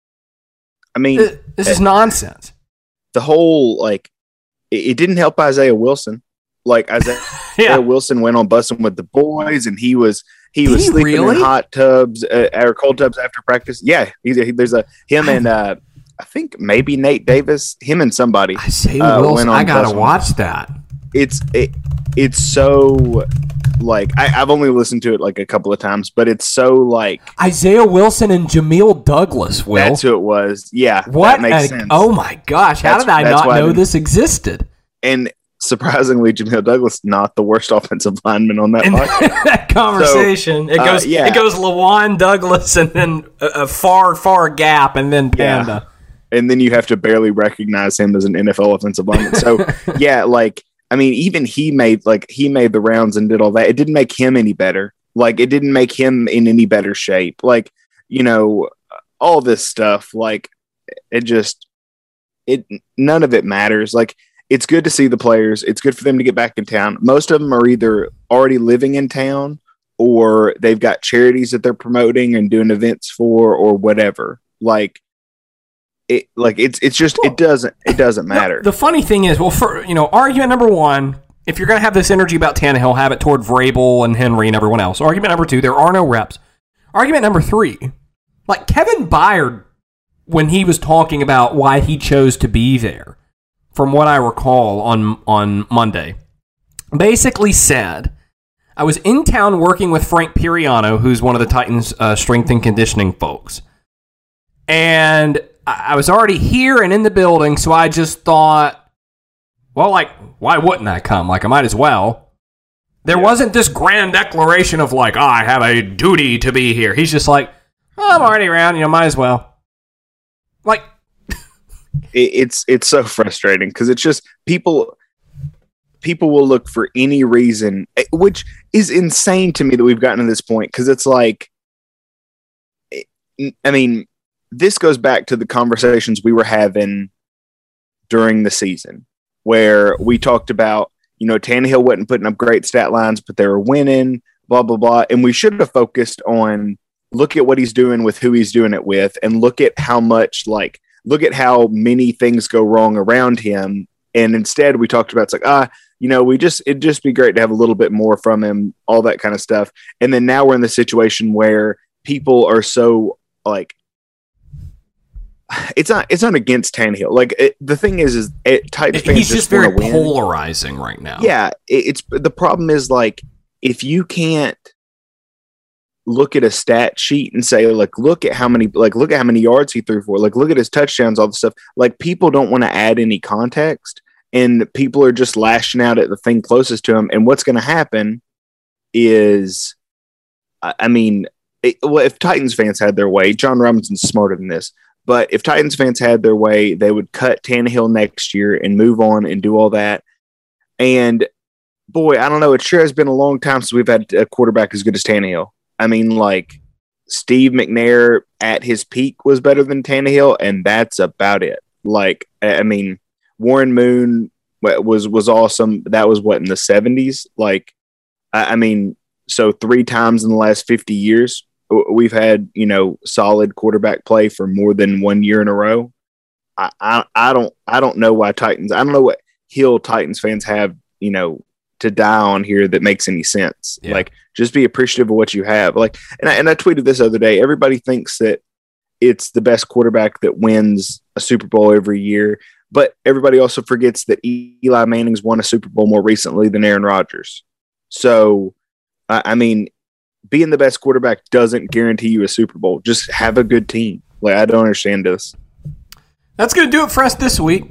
I mean, this, this is nonsense. The whole, like, it, it didn't help Isaiah Wilson. Like, Isaiah, yeah. Isaiah Wilson went on busing with the boys, and he was he Did was he sleeping really? in hot tubs uh, or cold tubs after practice. Yeah, he, he, there's a him and uh, I think maybe Nate Davis, him and somebody. Isaiah uh, Wilson, I gotta watch that. It's it, it's so. Like, I, I've only listened to it like a couple of times, but it's so like Isaiah Wilson and Jamil Douglas. Will that's who it was? Yeah, what? That makes a, sense. Oh my gosh, how that's, did I not know this existed? And surprisingly, Jamil Douglas not the worst offensive lineman on that podcast. that conversation. So, it goes, uh, yeah. it goes Lawan Douglas, and then a, a far, far gap, and then Panda, yeah. and then you have to barely recognize him as an N F L offensive lineman. So yeah, like. I mean, even he made like he made the rounds and did all that. It didn't make him any better. Like, it didn't make him in any better shape. Like, you know, all this stuff. Like, it just it none of it matters. Like, it's good to see the players. It's good for them to get back in town. Most of them are either already living in town or they've got charities that they're promoting and doing events for or whatever. Like. It like it's it's just well, it doesn't it doesn't matter. The, the funny thing is, well, for you know, argument number one, if you're going to have this energy about Tannehill, have it toward Vrabel and Henry and everyone else. Argument number two, there are no reps. Argument number three, like Kevin Byard, when he was talking about why he chose to be there, from what I recall on on Monday, basically said, I was in town working with Frank Piriano, who's one of the Titans' uh, strength and conditioning folks, and I was already here and in the building, so I just thought, well, like, why wouldn't I come? Like, I might as well. There yeah. wasn't this grand declaration of, like, oh, I have a duty to be here. He's just like, oh, I'm already around, you know, might as well. Like, it's it's so frustrating because it's just people people will look for any reason, which is insane to me that we've gotten to this point because it's like, I mean, this goes back to the conversations we were having during the season where we talked about, you know, Tannehill wasn't putting up great stat lines, but they were winning, blah, blah, blah. And we should have focused on look at what he's doing with who he's doing it with and look at how much, like, look at how many things go wrong around him. And instead we talked about, it's like, ah, you know, we just, it'd just be great to have a little bit more from him, all that kind of stuff. And then now we're in the situation where people are so like, It's not. It's not against Tannehill. Like it, the thing is, is it, Titans fans he's just, just very win. polarizing right now. Yeah, it, it's the problem is like if you can't look at a stat sheet and say like, look at how many, like look at how many yards he threw for, like look at his touchdowns, all the stuff. Like people don't want to add any context, and people are just lashing out at the thing closest to him. And what's going to happen is, I mean, it, well, if Titans fans had their way, John Robinson's smarter than this. But if Titans fans had their way, they would cut Tannehill next year and move on and do all that. And, boy, I don't know. It sure has been a long time since we've had a quarterback as good as Tannehill. I mean, like, Steve McNair at his peak was better than Tannehill, and that's about it. Like, I mean, Warren Moon was was awesome. That was, what, in the seventies? Like, I mean, so three times in the last fifty years, we've had, you know, solid quarterback play for more than one year in a row. I, I, I don't, I don't know why Titans, I don't know what hill Titans fans have, you know, to die on here that makes any sense. Yeah. Like, just be appreciative of what you have. Like, and I, and I tweeted this other day. Everybody thinks that it's the best quarterback that wins a Super Bowl every year, but everybody also forgets that Eli Manning's won a Super Bowl more recently than Aaron Rodgers. So, I, I mean, being the best quarterback doesn't guarantee you a Super Bowl. Just have a good team. Like, I don't understand this. That's going to do it for us this week.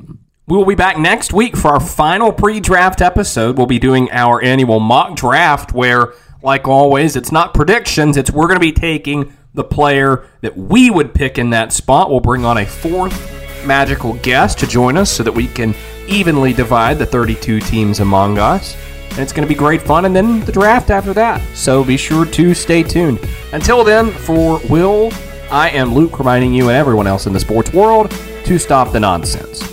We will be back next week for our final pre-draft episode. We'll be doing our annual mock draft where, like always, it's not predictions. It's we're going to be taking the player that we would pick in that spot. We'll bring on a fourth magical guest to join us so that we can evenly divide the thirty-two teams among us. And it's going to be great fun, and then the draft after that. So be sure to stay tuned. Until then, for Will, I am Luke, reminding you and everyone else in the sports world to stop the nonsense.